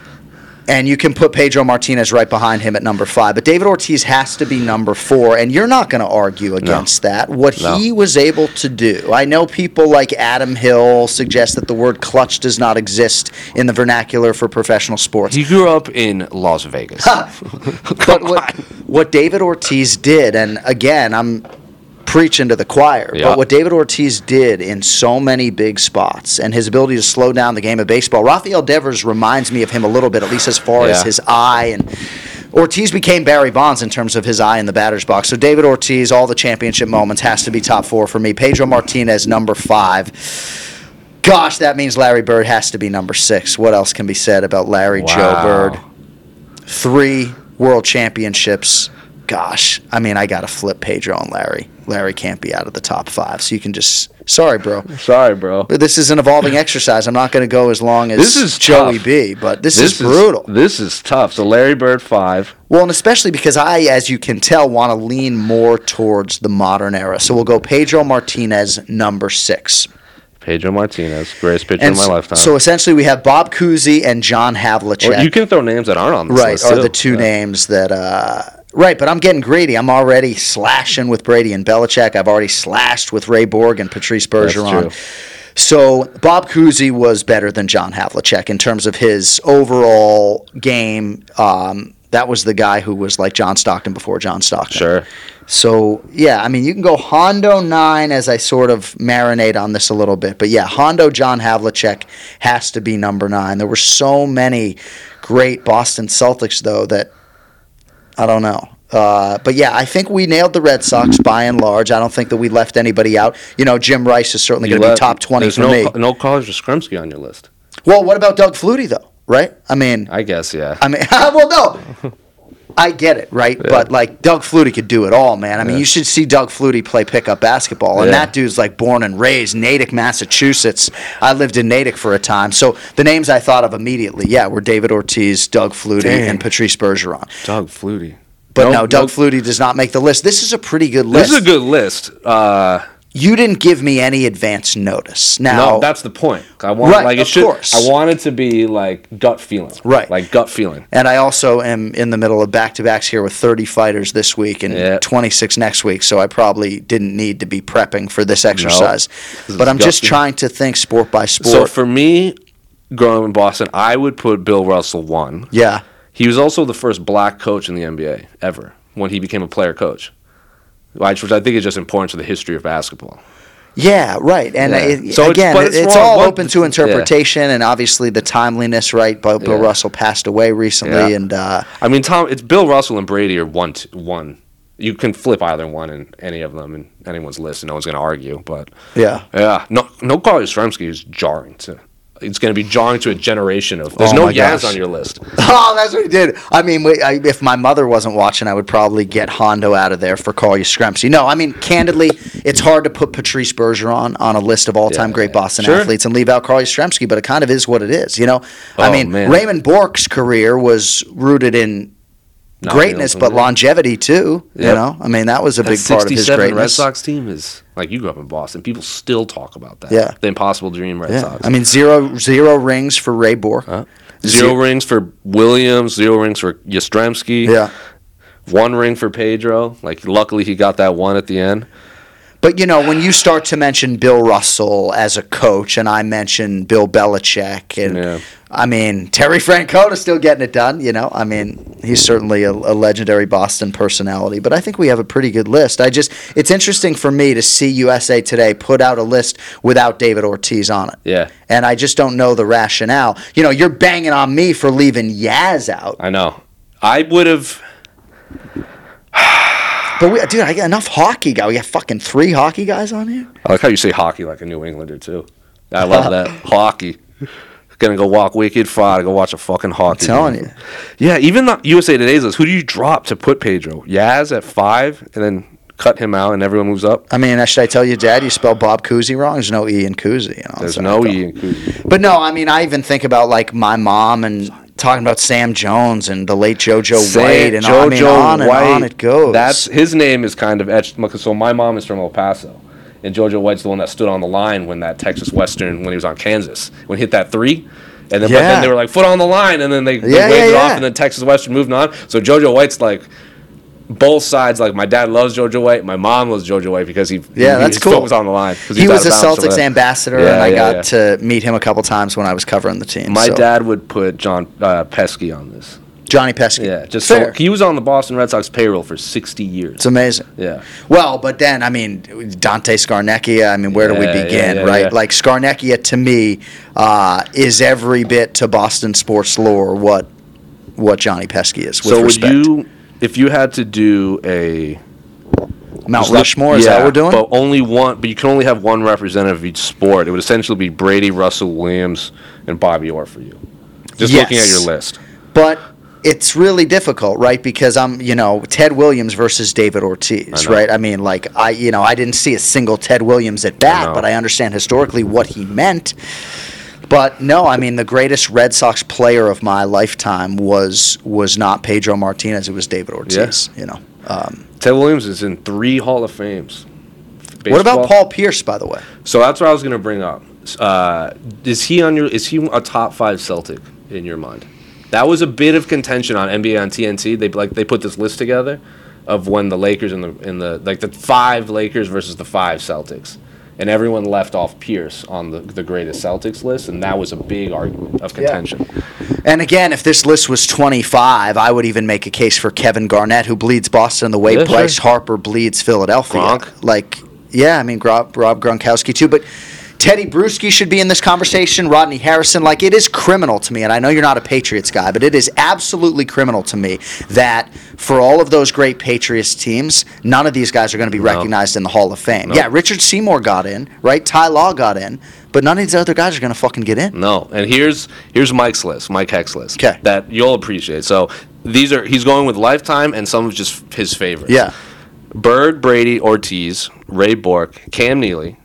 And you can put Pedro Martinez right behind him at number five. But David Ortiz has to be number four, and you're not going to argue against that. What No. he was able to do. I know people like Adam Hill suggest that the word clutch does not exist in the vernacular for professional sports. He grew up in Las Vegas. But what, what David Ortiz did, and again, I'm preaching to the choir, Yeah. but what David Ortiz did in so many big spots and his ability to slow down the game of baseball, Rafael Devers reminds me of him a little bit, at least as far as Yeah. his eye. And Ortiz became Barry Bonds in terms of his eye in the batter's box. So David Ortiz, all the championship moments, has to be top four for me. Pedro Martinez, number five. Gosh, that means Larry Bird has to be number six. What else can be said about Larry Joe Wow. Bird? Three world championships. Gosh, I mean, I got to flip Pedro and Larry. Larry can't be out of the top five, so you can just. Sorry, bro. Sorry, bro. But this is an evolving exercise. I'm not going to go as long as This is Joey tough. B, but this, is brutal. This is tough. So Larry Bird five. Well, and especially because I, as you can tell, want to lean more towards the modern era. So we'll go Pedro Martinez, number six. Pedro Martinez, greatest pitcher And of my so, lifetime. so essentially, we have Bob Cousy and John Havlicek. Or you can throw names that aren't on this right, list. are too. the two Yeah. names that. Uh, right, but I'm getting greedy. I'm already slashing with Brady and Belichick. I've already slashed with Ray Borg and Patrice Bergeron. true. So Bob Cousy was better than John Havlicek in terms of his overall game. Um, that was the guy who was like John Stockton before John Stockton. Sure. So, yeah, I mean, you can go Hondo nine as I sort of marinate on this a little bit. But, yeah, Hondo John Havlicek has to be number nine. There were so many great Boston Celtics, though, that I don't know. Uh, but, yeah, I think we nailed the Red Sox by and large. I don't think that we left anybody out. You know, Jim Rice is certainly going to be top twenty for no, me. No Carlos Yastrzemski on your list. Well, what about Doug Flutie, though, right? I mean. I guess, yeah. I mean, well, no. I get it, right? Yeah. But, like, Doug Flutie could do it all, man. I mean, yeah. you should see Doug Flutie play pickup basketball. And yeah. that dude's, like, born and raised Natick, Massachusetts. I lived in Natick for a time. So the names I thought of immediately, yeah, were David Ortiz, Doug Flutie, Dang. and Patrice Bergeron. Doug Flutie. But, no, no Doug no. Flutie does not make the list. This is a pretty good list. This is a good list. Uh... You didn't give me any advance notice. Now, no, that's the point. I want right, like it of should. Course. I want it to be like gut feeling. Right. Like gut feeling. And I also am in the middle of back-to-backs here with thirty fighters this week and yeah. twenty-six next week, so I probably didn't need to be prepping for this exercise. No, but I'm just feeling. trying to think sport by sport. So for me, growing up in Boston, I would put Bill Russell one. Yeah. He was also the first black coach in the N B A ever when he became a player coach, which I think is just important to the history of basketball. Yeah, right. And yeah. it, so again, it's, it's, it's all One, open to interpretation, yeah. and obviously the timeliness, right? Bill, Bill yeah. Russell passed away recently, yeah. and uh, I mean, Tom, it's Bill Russell and Brady are one. T- one. You can flip either one in any of them in anyone's list, and no one's going to argue. But yeah, yeah, no, no. Carlos Yastrzemski is jarring too. It's going to be jarring to a generation of. There's oh no Yaz gosh. on your list. Oh, that's what he did. I mean, we, I, if my mother wasn't watching, I would probably get Hondo out of there for Carl Yastrzemski. No, I mean, candidly, it's hard to put Patrice Bergeron on a list of all-time yeah, great Boston sure. athletes and leave out Carl Yastrzemski, but it kind of is what it is, you know? Oh, I mean, man. Raymond Bourque's career was rooted in Not greatness, but longevity too. Yep. You know, I mean, that was a that big part of his greatness. Red Sox team is like you grew up in Boston. People still talk about that. Yeah, the impossible dream Red yeah. Sox. I mean, zero zero rings for Ray Bourque. Huh? Zero, zero rings for Williams. Zero rings for Yastrzemski. Yeah, one ring for Pedro. Like, luckily he got that one at the end. But, you know, when you start to mention Bill Russell as a coach, and I mention Bill Belichick, and yeah. I mean, Terry Francona's still getting it done, you know. I mean, he's certainly a, a legendary Boston personality. But I think we have a pretty good list. I just, it's interesting for me to see U S A Today put out a list without David Ortiz on it. Yeah. And I just don't know the rationale. You know, you're banging on me for leaving Yaz out. I know. I would have... But, we, dude, I got enough hockey guy. We got fucking three hockey guys on here. I like how you say hockey like a New Englander, too. I love that. Hockey. Gonna go walk Wicked Friday, go watch a fucking hockey I'm telling game. you. Yeah, even the U S A Today's list, who do you drop to put Pedro? Yaz at five, and then cut him out, and everyone moves up? I mean, should I tell you, Dad, you spelled Bob Cousy wrong? There's no E in Cousy. You know, There's so no E in Cousy. But no, I mean, I even think about, like, my mom and talking about Sam Jones and the late JoJo Sam, White, and JoJo I mean, on and White, on it goes. That's his name is kind of etched. So my mom is from El Paso, and JoJo White's the one that stood on the line when that Texas Western, when he was on Kansas, when he hit that three. And then, yeah. but then they were like, foot on the line, and then they, they yeah, waved yeah, it yeah. off, and then Texas Western moved on. So JoJo White's like, both sides, like, my dad loves JoJo White, my mom loves JoJo White because he, yeah, he, that's his cool. foot was on the line. He, he was a Celtics ambassador, yeah, and I yeah, got yeah. to meet him a couple times when I was covering the team. My so. dad would put John uh, Pesky on this. Johnny Pesky. Yeah, just Fair. so, he was on the Boston Red Sox payroll for sixty years. It's amazing. Yeah. Well, but then, I mean, Dante Scarnecchia, I mean, where yeah, do we begin, yeah, yeah, right? yeah. Like, Scarnecchia, to me, uh, is every bit to Boston sports lore what what Johnny Pesky is, with so respect. would you, if you had to do a... Mount Rushmore, is yeah, that what we're doing? but only one, but you can only have one representative of each sport. It would essentially be Brady, Russell Williams, and Bobby Orr for you. Just yes. looking at your list. But it's really difficult, right? Because I'm, you know, Ted Williams versus David Ortiz, I right? I mean, like, I, you know, I didn't see a single Ted Williams at bat, I but I understand historically what he meant. But no, I mean, the greatest Red Sox player of my lifetime was was not Pedro Martinez; it was David Ortiz. Yeah. You know. Um, Ted Williams is in three Hall of Fames. Baseball. What about Paul Pierce, by the way? So that's what I was going to bring up. Uh, is he on your? Is he a top five Celtic in your mind? That was a bit of contention on N B A on T N T. They like they put this list together of when the Lakers and the in the like the five Lakers versus the five Celtics, and everyone left off Pierce on the, the greatest Celtics list, and that was a big argument of contention. Yeah. And again, if this list was twenty-five, I would even make a case for Kevin Garnett, who bleeds Boston the way Yeah, Bryce sure. Harper bleeds Philadelphia. Gronk. Like, yeah, I mean, Rob, Rob Gronkowski too, but Teddy Bruschi should be in this conversation. Rodney Harrison, like, it is criminal to me, and I know you're not a Patriots guy, but it is absolutely criminal to me that for all of those great Patriots teams, none of these guys are going to be No. recognized in the Hall of Fame. No. Yeah, Richard Seymour got in, right? Ty Law got in, but none of these other guys are going to fucking get in. No, and here's here's Mike's list, Mike Heck's list, 'Kay. that you'll appreciate. So these are he's going with lifetime and some of just his favorites. Yeah. Bird, Brady, Ortiz, Ray Bork, Cam Neely,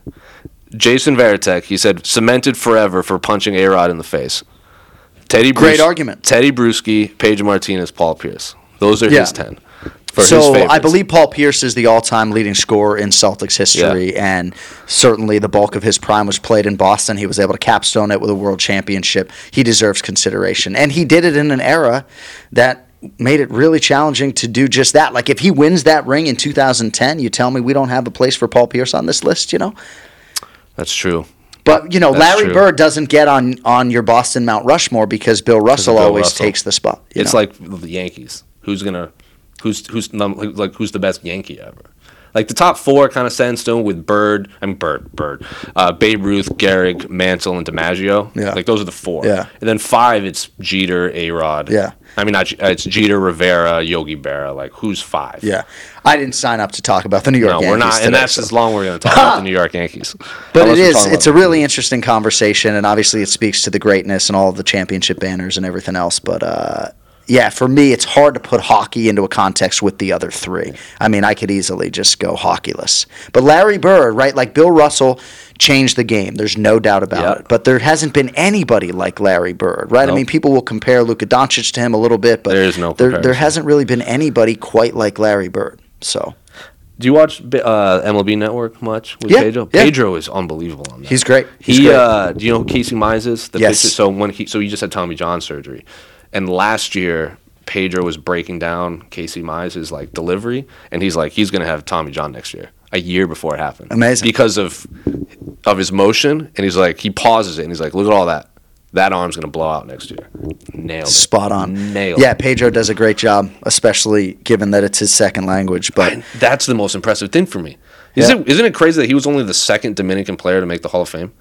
Jason Varitek. He said cemented forever for punching A-Rod in the face. Teddy, Great Brus- argument. Teddy Bruschi, Pedro Martinez, Paul Pierce. Those are Yeah. his ten. For his So favorites. I believe Paul Pierce is the all-time leading scorer in Celtics history, and certainly the bulk of his prime was played in Boston. He was able to capstone it with a world championship. He deserves consideration, and he did it in an era that made it really challenging to do just that. Like, if he wins that ring in two thousand ten, you tell me we don't have a place for Paul Pierce on this list, you know? That's true. But, you know, That's Larry true. Bird doesn't get on, on your Boston Mount Rushmore because Bill Russell Bill always Russell. takes the spot. you It's know? like the Yankees. Who's gonna, who's who's num- like who's the best Yankee ever? Like the top four kind of set in stone with Bird. I mean Bird, Bird, uh, Babe Ruth, Gehrig, Mantle, and DiMaggio. Yeah. Like those are the four. Yeah. And then five, it's Jeter, A-Rod. Yeah. I mean, not, G- uh, it's Jeter, Rivera, Yogi Berra. Like who's five? Yeah. I didn't sign up to talk about the New York No, Yankees we're not, today, and that's so. as long we're going to talk about the New York Yankees. But Unless it we're is. talking It's a about- really interesting conversation, and obviously it speaks to the greatness and all of the championship banners and everything else. But uh, yeah, for me, it's hard to put hockey into a context with the other three. I mean, I could easily just go hockeyless. But Larry Bird, right? Like Bill Russell changed the game. There's no doubt about Yep. it. But there hasn't been anybody like Larry Bird, right? I Nope. mean, people will compare Luka Doncic to him a little bit, but There is no there, there comparison. hasn't really been anybody quite like Larry Bird. So Do you watch uh, M L B Network much with Yeah, Pedro? yeah. Pedro is unbelievable on that. he's great. He's he, great. uh, do you know who Casey Mize is? The Yes. pitcher? So when he, so he just had Tommy John surgery, and last year Pedro was breaking down Casey Mize's like delivery, and he's like, he's gonna have Tommy John next year, a year before it happened. Amazing. Because of of his motion, and he's like, he pauses it, and he's like, look at all that. That arm's gonna blow out next year. Nailed it. Spot on. Nailed Yeah, it. Pedro does a great job, especially given that it's his second language. But And that's the most impressive thing for me. Is Yeah. it, isn't it crazy that he was only the second Dominican player to make the Hall of Fame?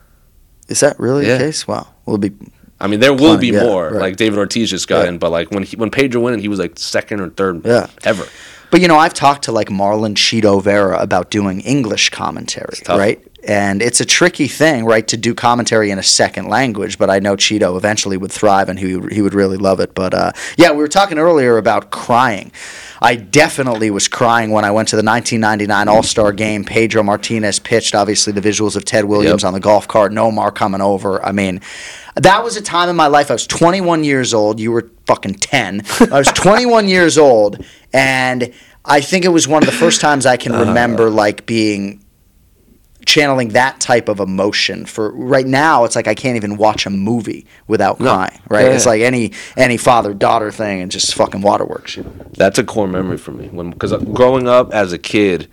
is that really Yeah. the case? Wow. Will be I mean, there will Plenty, be yeah, more. right. Like David Ortiz just got Yeah. in, but like when he, when Pedro went in, he was like second or third Yeah. ever. But, you know, I've talked to, like, Marlon Cheeto Vera about doing English commentary, tough. right? And it's a tricky thing, right, to do commentary in a second language. But I know Cheeto eventually would thrive, and he, he would really love it. But, uh, yeah, we were talking earlier about crying. I definitely was crying when I went to the nineteen ninety-nine All-Star Game. Pedro Martinez pitched, obviously, the visuals of Ted Williams Yep. on the golf cart, Nomar coming over. I mean, that was a time in my life. I was twenty-one years old. You were fucking ten. I was twenty-one years old, and I think it was one of the first times I can remember like being channeling that type of emotion. For right now, it's like I can't even watch a movie without No. crying. Right? Yeah, It's yeah. like any any father daughter thing, and just fucking waterworks. You know? That's a core memory for me. When because growing up as a kid,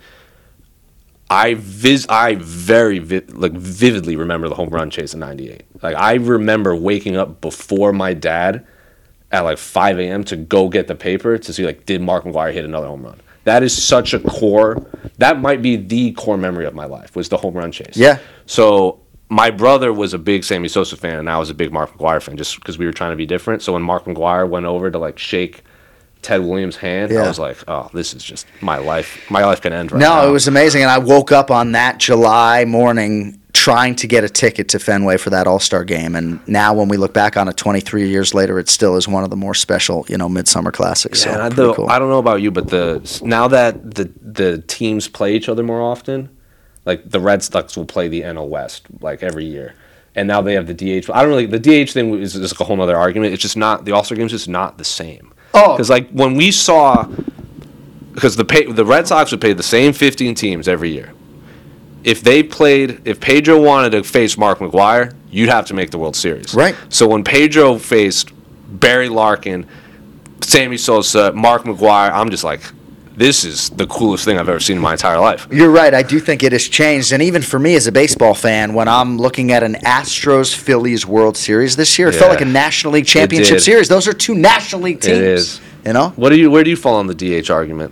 I vis I very vi- like vividly remember the home run chase in ninety-eight. Like I remember waking up before my dad at like five a.m. to go get the paper to see like did Mark McGwire hit another home run. That is such a core. That might be the core memory of my life was the home run chase. Yeah. So my brother was a big Sammy Sosa fan, and I was a big Mark McGwire fan, just because we were trying to be different. So when Mark McGwire went over to like shake Ted Williams' hand, Yeah. I was like, "Oh, this is just my life. My life can end right No, now." it was amazing, and I woke up on that July morning trying to get a ticket to Fenway for that All-Star game. And now when we look back on it twenty-three years later, it still is one of the more special, you know, midsummer classics. Yeah, so and I, pretty the, cool. I don't know about you, but the now that the the teams play each other more often, like the Red Sox will play the N L West like every year, and now they have the D H. I don't really the D H thing is, is like a whole other argument. It's just not the All-Star game's just not the same. Oh. because like when we saw, because the pay, the Red Sox would play the same fifteen teams every year. If they played, if Pedro wanted to face Mark McGwire, you'd have to make the World Series. Right. So when Pedro faced Barry Larkin, Sammy Sosa, Mark McGwire, I'm just like, this is the coolest thing I've ever seen in my entire life. You're right. I do think it has changed. And even for me as a baseball fan, when I'm looking at an Astros-Phillies World Series this year, it Yeah. felt like a National League Championship did. Series. Those are two National League teams. It is. You know? What do you? Where do you fall on the D H argument?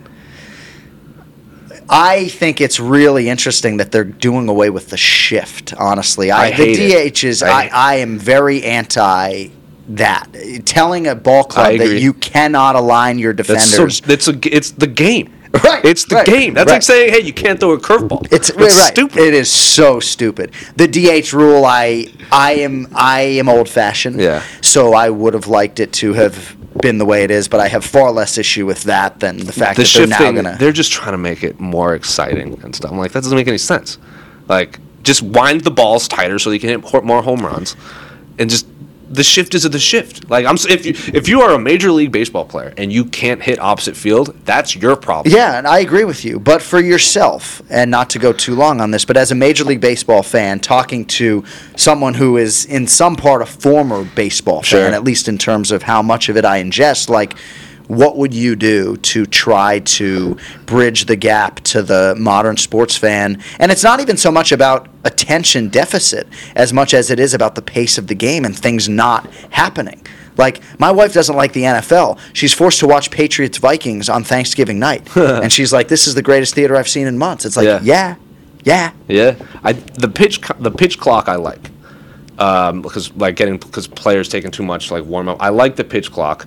I think it's really interesting that they're doing away with the shift, honestly. I, I the hate D it. H is, I- I, I am very anti that. Telling a ball club I that agree. you cannot align your That's defenders. so. It's a. It's the game. Right, It's the right, game. That's right. like saying, hey, you can't throw a curveball. It's, It's right. stupid. It is so stupid. The D H rule, I I am I am old fashioned. Yeah. So I would have liked it to have been the way it is, but I have far less issue with that than the fact the that they're now shifting, gonna. they're just trying to make it more exciting and stuff. I'm like, that doesn't make any sense. Like, just wind the balls tighter so you can hit ho- more home runs, and just the shift is the shift. Like, I'm s- if you if you are a Major League Baseball player and you can't hit opposite field, that's your problem. Yeah, and I agree with you. But for yourself, and not to go too long on this, but as a Major League Baseball fan, talking to someone who is in some part a former baseball Sure. fan, at least in terms of how much of it I ingest, like, what would you do to try to bridge the gap to the modern sports fan? And it's not even so much about attention deficit as much as it is about the pace of the game and things not happening. Like, my wife doesn't like the N F L. She's forced to watch Patriots Vikings on Thanksgiving night. And she's like, this is the greatest theater I've seen in months. It's like, Yeah. yeah, yeah. Yeah, I the pitch co- the pitch clock I like, um, because like getting because players taking too much like warm up. I like the pitch clock.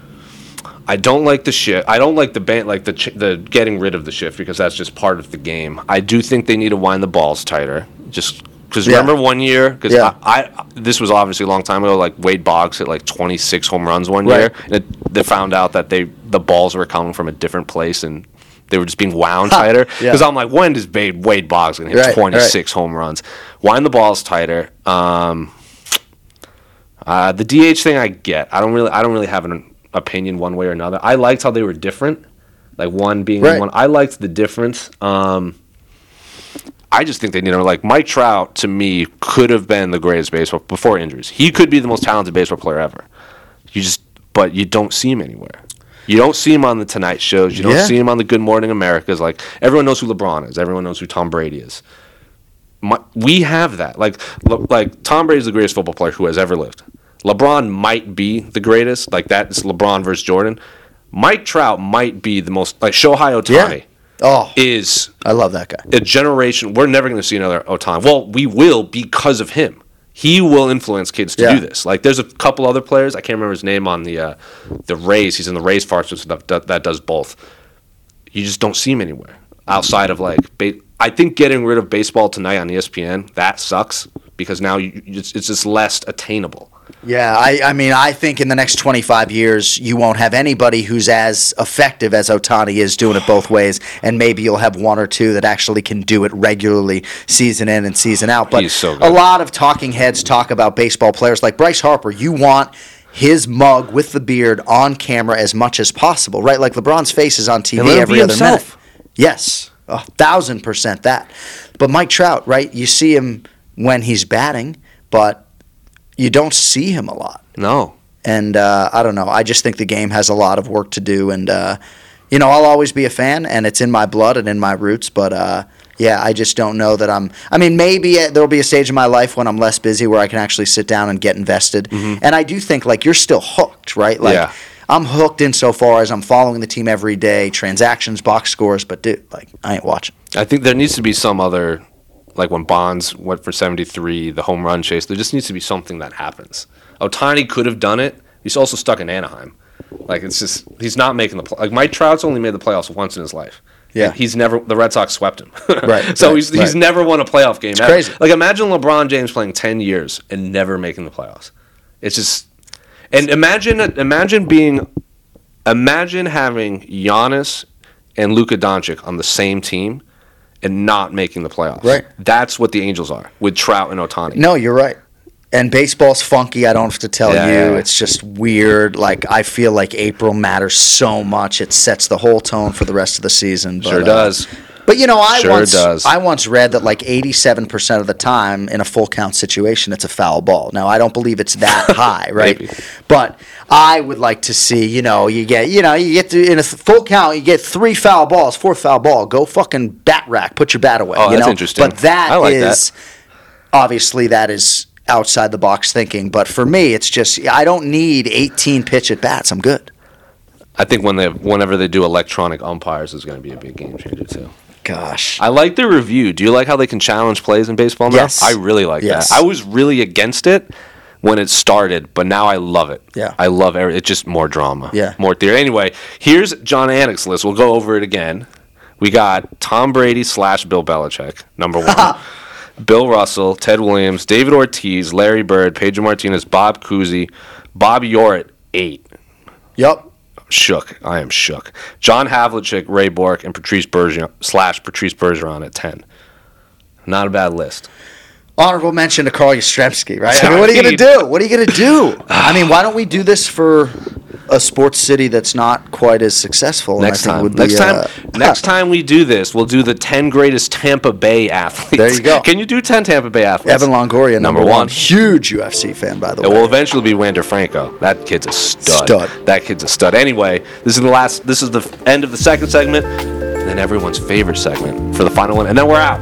I don't like the shift. I don't like the ban- like the ch- the getting rid of the shift because that's just part of the game. I do think they need to wind the balls tighter. Just because Yeah. remember one year because Yeah. I, I this was obviously a long time ago. Like Wade Boggs hit like twenty-six home runs one Right. year, and it, they found out that they the balls were coming from a different place and. They were just being wound Huh, tighter yeah. because I'm like, when does Wade, Wade Boggs gonna hit Right, right. twenty-six home runs? Wind the balls tighter. Um, uh, the D H thing I get. I don't really. I don't really have an opinion one way or another. I liked how they were different. Like one being Right. one. I liked the difference. Um, I just think they need to like Mike Trout to me could have been the greatest baseball before injuries. He could be the most talented baseball player ever. You just, but you don't see him anywhere. You don't see him on the Tonight shows. You don't Yeah. see him on the Good Morning Americas. Like everyone knows who LeBron is. Everyone knows who Tom Brady is. My, we have that. Like Le, like Tom Brady is the greatest football player who has ever lived. LeBron might be the greatest. Like that's LeBron versus Jordan. Mike Trout might be the most like Shohei Ohtani Yeah. Oh, is I love that guy. a generation. We're never going to see another Ohtani. Well, we will because of him. He will influence kids to Yeah. do this. Like, there's a couple other players. I can't remember his name on the uh, the Rays. He's in the Rays farts and stuff that, that does both. You just don't see him anywhere outside of like. Ba- I think getting rid of baseball tonight on E S P N that sucks because now you, it's, it's just less attainable. Yeah, I, I mean, I think in the next twenty-five years, you won't have anybody who's as effective as Ohtani is doing it both ways, and maybe you'll have one or two that actually can do it regularly, season in and season out. But He's so good. a lot of talking heads talk about baseball players like Bryce Harper. You want his mug with the beard on camera as much as possible, right? Like LeBron's face is on T And V let him every be other himself. minute. Yes, a thousand percent that. But Mike Trout, right? You see him when he's batting, but you don't see him a lot. No. And uh, I don't know. I just think the game has a lot of work to do. And, uh, you know, I'll always be a fan, and it's in my blood and in my roots. But, uh, yeah, I just don't know that I'm – I mean, maybe there'll be a stage in my life when I'm less busy where I can actually sit down and get invested. Mm-hmm. And I do think, like, you're still hooked, right? Like, Yeah. I'm hooked insofar as I'm following the team every day, transactions, box scores. But, dude, like, I ain't watching. I think there needs to be some other, like when Bonds went for seventy-three, the home run chase, there just needs to be something that happens. Ohtani could have done it. He's also stuck in Anaheim. Like, it's just, he's not making the play. Like, Mike Trout's only made the playoffs once in his life. Yeah. And he's never, the Red Sox swept him. Right, So right, he's, he's right. never won a playoff game. It's crazy. Like, imagine LeBron James playing ten years and never making the playoffs. It's just, and imagine, imagine being, imagine having Giannis and Luka Doncic on the same team and not making the playoffs. Right. That's what the Angels are with Trout and Ohtani. No, you're right. And baseball's funky. I don't have to tell Yeah, you. yeah, yeah. It's just weird. Like, I feel like April matters so much. It sets the whole tone for the rest of the season. But, Sure uh, does. But you know, I Sure once does. I once read that like eighty-seven percent of the time in a full count situation, it's a foul ball. Now I don't believe it's that high, right? Maybe. But I would like to see, you know, you get, you know, you get to in a full count, you get three foul balls, fourth foul ball, go fucking bat rack, put your bat away. Oh, you that's know? interesting. But that I like is that. obviously that is outside the box thinking. But for me, it's just I don't need eighteen pitch at bats. I'm good. I think when they whenever they do electronic umpires is going to be a big game changer too. Gosh. I like the review. Do you like how they can challenge plays in baseball now? Yes. I really like Yes. that. I was really against it when it started, but now I love it. Yeah. I love it. It's just more drama. Yeah. More theory. Anyway, here's John Anek's list. We'll go over it again. We got Tom Brady slash Bill Belichick, number one. Bill Russell, Ted Williams, David Ortiz, Larry Bird, Pedro Martinez, Bob Cousy, Bob Orr at eight. Yep. Shook. I am shook. John Havlicek, Ray Bork, and Patrice Bergeron slash Patrice Bergeron at ten. Not a bad list. Honorable mention to Carl Yastrzemski, right? I mean, what are you going to do? What are you going to do? I mean, why don't we do this for a sports city that's not quite as successful? and I Next think time. would be, Next time. uh, Next time we do this, we'll do the ten greatest Tampa Bay athletes. There you go. Can you do ten Tampa Bay athletes? Evan Longoria, number, Number one. one. Huge U F C fan, by the It way. will eventually be Wander Franco. That kid's a stud. Stud. That kid's a stud. Anyway, this is the last. This is the f- end of the second segment, and then everyone's favorite segment for the final one, and then we're out.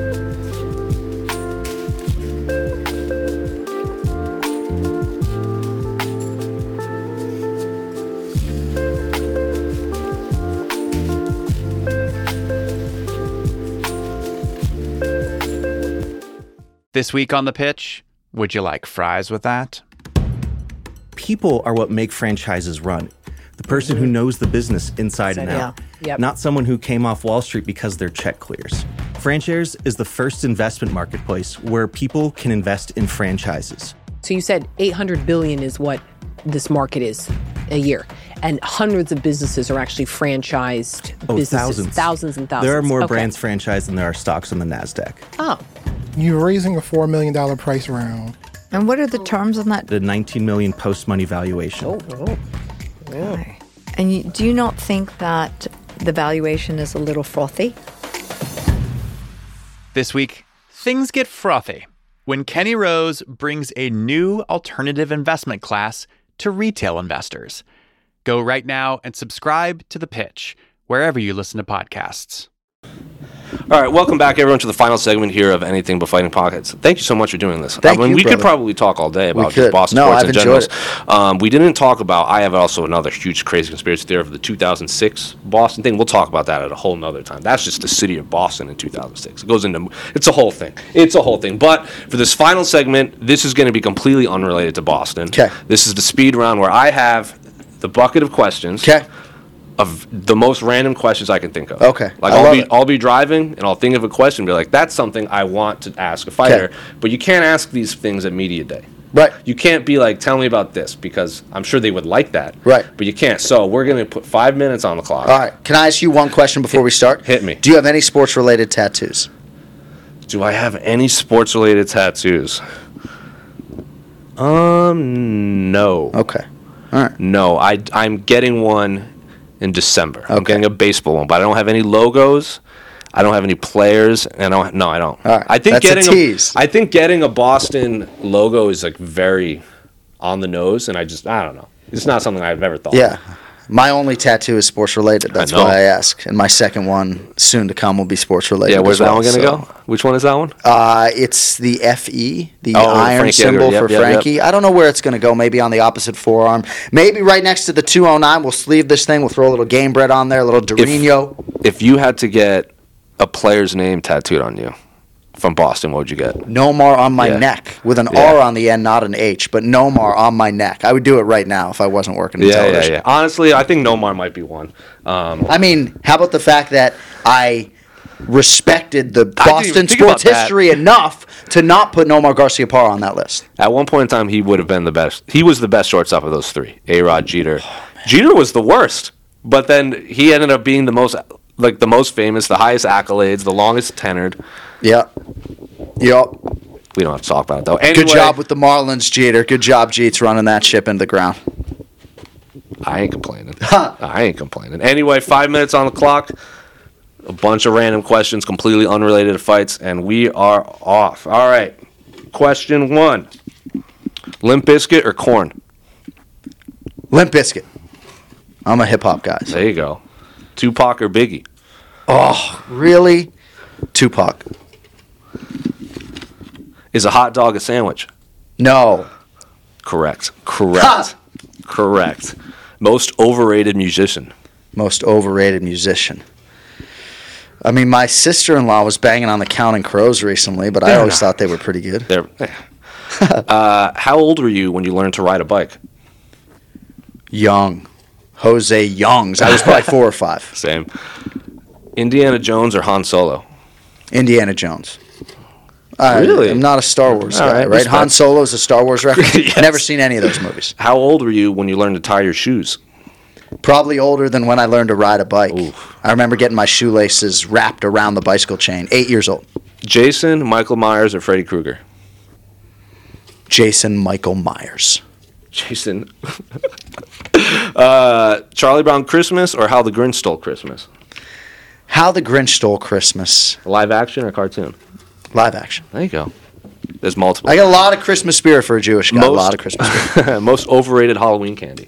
This week on The Pitch, would you like fries with that? People are what make franchises run. The person who knows the business inside and out. Yeah. Yep. Not someone who came off Wall Street because their check clears. Franshares is the first investment marketplace where people can invest in franchises. So you said eight hundred billion is what this market is a year, and hundreds of businesses are actually franchised Oh, businesses, thousands. thousands and thousands. There are more Okay. brands franchised than there are stocks on the NASDAQ. Oh, You're raising a four million dollars price round. And what are the terms on that? The nineteen million dollars post-money valuation. oh, Okay. And you, do you not think that the valuation is a little frothy? This week, things get frothy when Kenny Rose brings a new alternative investment class to retail investors. Go right now and subscribe to The Pitch, wherever you listen to podcasts. All right, welcome back, everyone, to the final segment here of Anything But Fighting Pockets. Thank you so much for doing this. Thank I mean, you, we brother. could probably talk all day about could. just Boston No, sports I've in general. enjoyed Um, we didn't talk about, I have also another huge crazy conspiracy theory of the two thousand six Boston thing. We'll talk about that at a whole nother time. That's just the city of Boston in two thousand six. It goes into, it's a whole thing. It's a whole thing. But for this final segment, this is going to be completely unrelated to Boston. 'Kay. This is the speed round where I have the bucket of questions. Okay. Of the most random questions I can think of. Okay. Like I I'll love be it. I'll be driving and I'll think of a question and be like, that's something I want to ask a fighter. But you can't ask these things at media day. Right. You can't be like, tell me about this, because I'm sure they would like that. Right. But you can't. So we're gonna put five minutes on the clock. All right. Can I ask you one question before we start? Hit me. Do you have any sports-related tattoos? Do I have any sports related tattoos? Um no. Okay. All right. No. I I'm getting one in December. I'm Okay. getting a baseball one, but I don't have any logos. I don't have any players, and I don't. No, I don't. All right, I think that's a getting tease. I think getting a Boston logo is like very on the nose, and I just I don't know. It's not something I've ever thought. Yeah. My only tattoo is sports-related. That's know. why I ask. And my second one, soon to come, will be sports-related. Yeah. Where's as that well, one gonna so. go? Which one is that one? Uh, it's the F E, the Oh, iron Frankie symbol Edgar. Yep, for yep, yep. Frankie. I don't know where it's going to go. Maybe on the opposite forearm. Maybe right next to the two oh nine. We'll sleeve this thing. We'll throw a little game bread on there, a little Dorino. If you had to get a player's name tattooed on you from Boston, what would you get? Nomar on my Yeah. neck with an Yeah. R on the end, not an H, but Nomar on my neck. I would do it right now if I wasn't working in Yeah, yeah, television. yeah. Honestly, I think Nomar might be one. Um, I mean, how about the fact that I respected the even Boston think about sports that. history enough to not put Nomar Garciaparra on that list? At one point in time, he would have been the best. He was the best shortstop of those three. A-Rod, Jeter. Jeter was the worst, but then he ended up being the most, like the most famous, the highest accolades, the longest tenured. Yep. Yep. We don't have to talk about it though. Anyway, Good job with the Marlins, Jeter. Good job, Jeets, running that ship into the ground. I ain't complaining. I ain't complaining. Anyway, five minutes on the clock. A bunch of random questions, completely unrelated to fights, and we are off. All right. Question one. Limp Bizkit or Korn? Limp Bizkit. I'm a hip-hop guy. So. There you go. Tupac or Biggie? Oh, really? Tupac. Is a hot dog a sandwich? No. Correct. Correct. Ha! Correct. Most overrated musician? Most overrated musician. I mean, my sister-in-law was banging on the Counting Crows recently, but I They're always not. thought they were pretty good. There. uh, how old were you when you learned to ride a bike? Young. Jose Youngs. I was probably four or five. Same. Indiana Jones or Han Solo? Indiana Jones. I, Really? I'm not a Star Wars All guy, right, right? respect. Han Solo's a Star Wars reference. Yes. Never seen any of those movies. How old were you when you learned to tie your shoes? Probably older than when I learned to ride a bike. Oof. I remember getting my shoelaces wrapped around the bicycle chain. Eight years old. Jason, Michael Myers, or Freddy Krueger? Jason Michael Myers. Jason. uh, Charlie Brown Christmas or How the Grinch Stole Christmas? How the Grinch Stole Christmas. Live action or cartoon? Live action. There you go. There's multiple. I got a lot of Christmas spirit for a Jewish guy. Most- a lot of Christmas spirit. Most overrated Halloween candy?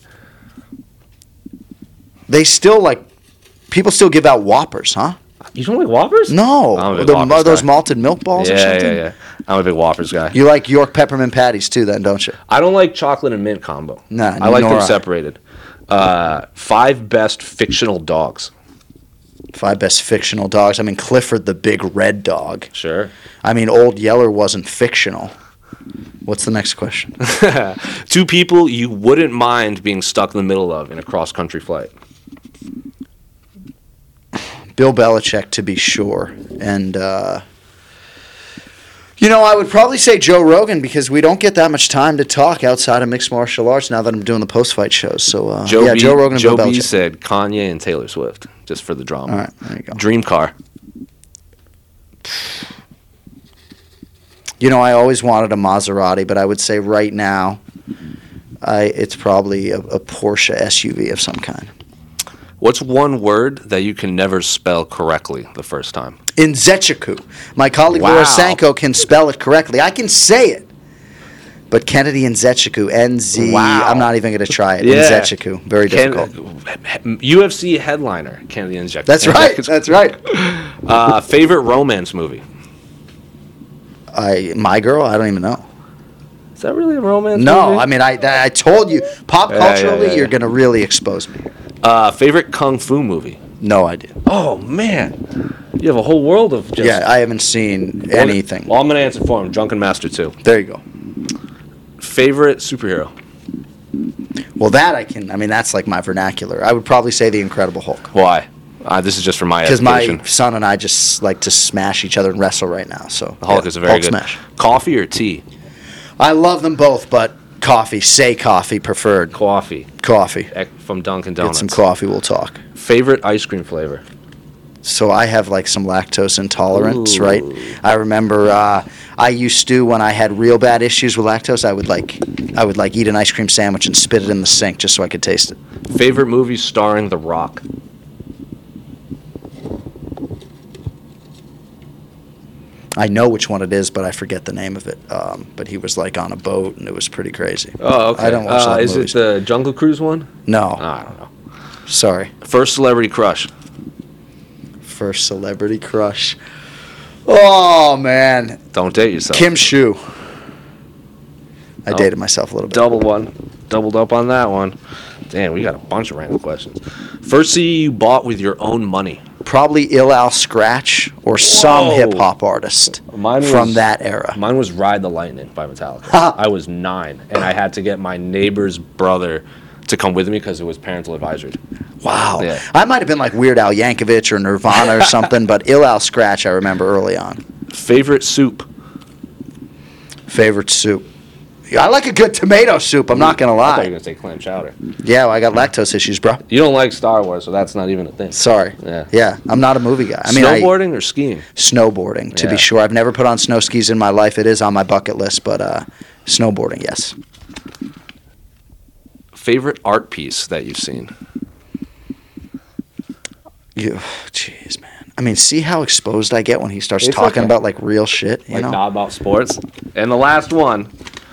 They still, like, people still give out Whoppers, huh? You don't like Whoppers? No. I'm a big The, Whoppers those guy. malted milk balls yeah, or something? Yeah, yeah, I'm a big Whoppers guy. You like York peppermint patties too, then, don't you? I don't like chocolate and mint combo. Nah, I like nor them I. separated. Uh, five best fictional dogs. Five best fictional dogs. I mean, Clifford the big red dog. Sure. I mean, Old Yeller wasn't fictional. What's the next question? Two people you wouldn't mind being stuck in the middle of in a cross-country flight. Bill Belichick, to be sure. And, uh, you know, I would probably say Joe Rogan because we don't get that much time to talk outside of mixed martial arts now that I'm doing the post-fight shows. So, uh, Joe yeah, B, Joe Rogan and Joe Bill B Belichick. said Kanye and Taylor Swift, just for the drama. All right, there you go. Dream car. You know, I always wanted a Maserati, but I would say right now I, it's probably a, a Porsche S U V of some kind. What's one word that you can never spell correctly the first time? Inzechiku. My colleague Wow. Laura Sanko can spell it correctly. I can say it. But Kennedy Nzechiku, N Z, Wow. I'm not even going to try it. Yeah. Nzechiku, very difficult. Ken, U F C headliner, Kennedy Nzechiku. That's right. That's right. Uh, favorite romance movie? I My Girl, I don't even know. Is that really a romance No, movie? I mean, I I told you, pop Yeah, yeah, culturally, yeah, you're yeah. going to really expose me. Uh, favorite kung fu movie? No idea. Oh, man. You have a whole world of just... Yeah, I haven't seen anything. Well, I'm going to answer for him. Drunken Master two. There you go. Favorite superhero? Well, that I can, I mean, that's like my vernacular. I would probably say The Incredible Hulk. Why? Uh, this is just for my Because education. my son and I just like to smash each other and wrestle right now. So The Hulk yeah, is a very Hulk good. smash. Coffee or tea? I love them both, but coffee, say coffee preferred. Coffee. Coffee. Ec- From Dunkin' Get Donuts. some coffee, we'll talk. Favorite ice cream flavor? So I have like some lactose intolerance, Ooh. right? I remember uh, I used to when I had real bad issues with lactose, I would like I would like eat an ice cream sandwich and spit it in the sink just so I could taste it. Favorite movie starring The Rock? I know which one it is, but I forget the name of it. Um, but he was like on a boat, and it was pretty crazy. Oh, okay. I don't watch a uh, lot of Is movies. it the Jungle Cruise one? No, I don't know. sorry. First celebrity crush? First celebrity crush. Oh man, Don't date yourself. Kim Shu. I Oh. dated myself a little bit. Double one. Doubled up on that one. Damn, we got a bunch of random questions. First C D you bought with your own money? Probably Il Al Scratch or some Whoa. hip hop artist Mine from was- that era. Mine was Ride the Lightning by Metallica. Ha. I was nine, and I had to get my neighbor's brother to come with me because it was parental advisory. Wow. Yeah. I might have been like Weird Al Yankovic or Nirvana or something, but Il Al Scratch I remember early on. Favorite soup? Favorite soup. I like a good tomato soup, I'm not going to I thought you were lie. going to say clam chowder. Yeah, well, I got lactose issues, bro. You don't like Star Wars, so that's not even a thing. Sorry. Yeah. Yeah, I'm not a movie guy. I mean, I, Snowboarding or skiing? snowboarding, to Yeah. be sure. I've never put on snow skis in my life. It is on my bucket list, but uh, snowboarding, yes. Favorite art piece that you've seen? You, jeez, man. I mean, see how exposed I get when he starts It's talking okay. about like real shit, you Like know? not about sports. And the last one.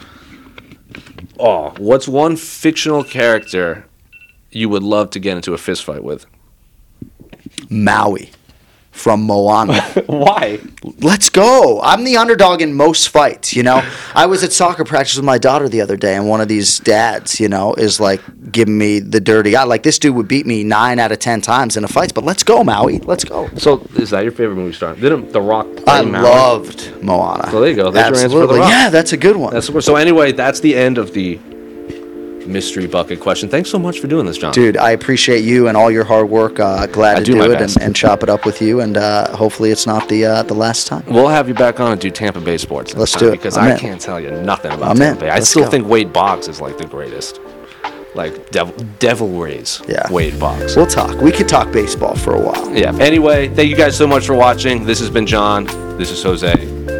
Oh, what's one fictional character you would love to get into a fist fight with? Maui from Moana. Why? Let's go. I'm the underdog in most fights, you know? I was at soccer practice with my daughter the other day, and one of these dads, you know, is like giving me the dirty eye. Like, this dude would beat me nine out of ten times in a fight, but let's go, Maui. Let's go. So, is that your favorite movie star? Didn't The Rock play I Maui? loved Moana. So there you go. There's your answer for Absolutely. The Rock. Yeah, that's a good one. That's so. Anyway, that's the end of the mystery bucket question. Thanks so much for doing this, John. Dude, I appreciate you and all your hard work. Uh, glad I to do do, my it best. and, and chop it up with you, and uh, hopefully it's not the uh, the last time. We'll have you back on and do Tampa Bay sports. next Let's time do it. because I'm I in. can't tell you nothing about I'm Tampa in. Bay. I Let's still go. think Wade Boggs is like the greatest. Like devil, devil rays. Yeah. Wade Boggs. We'll talk. We could talk baseball for a while. Yeah. Anyway, thank you guys so much for watching. This has been John. This is Jose.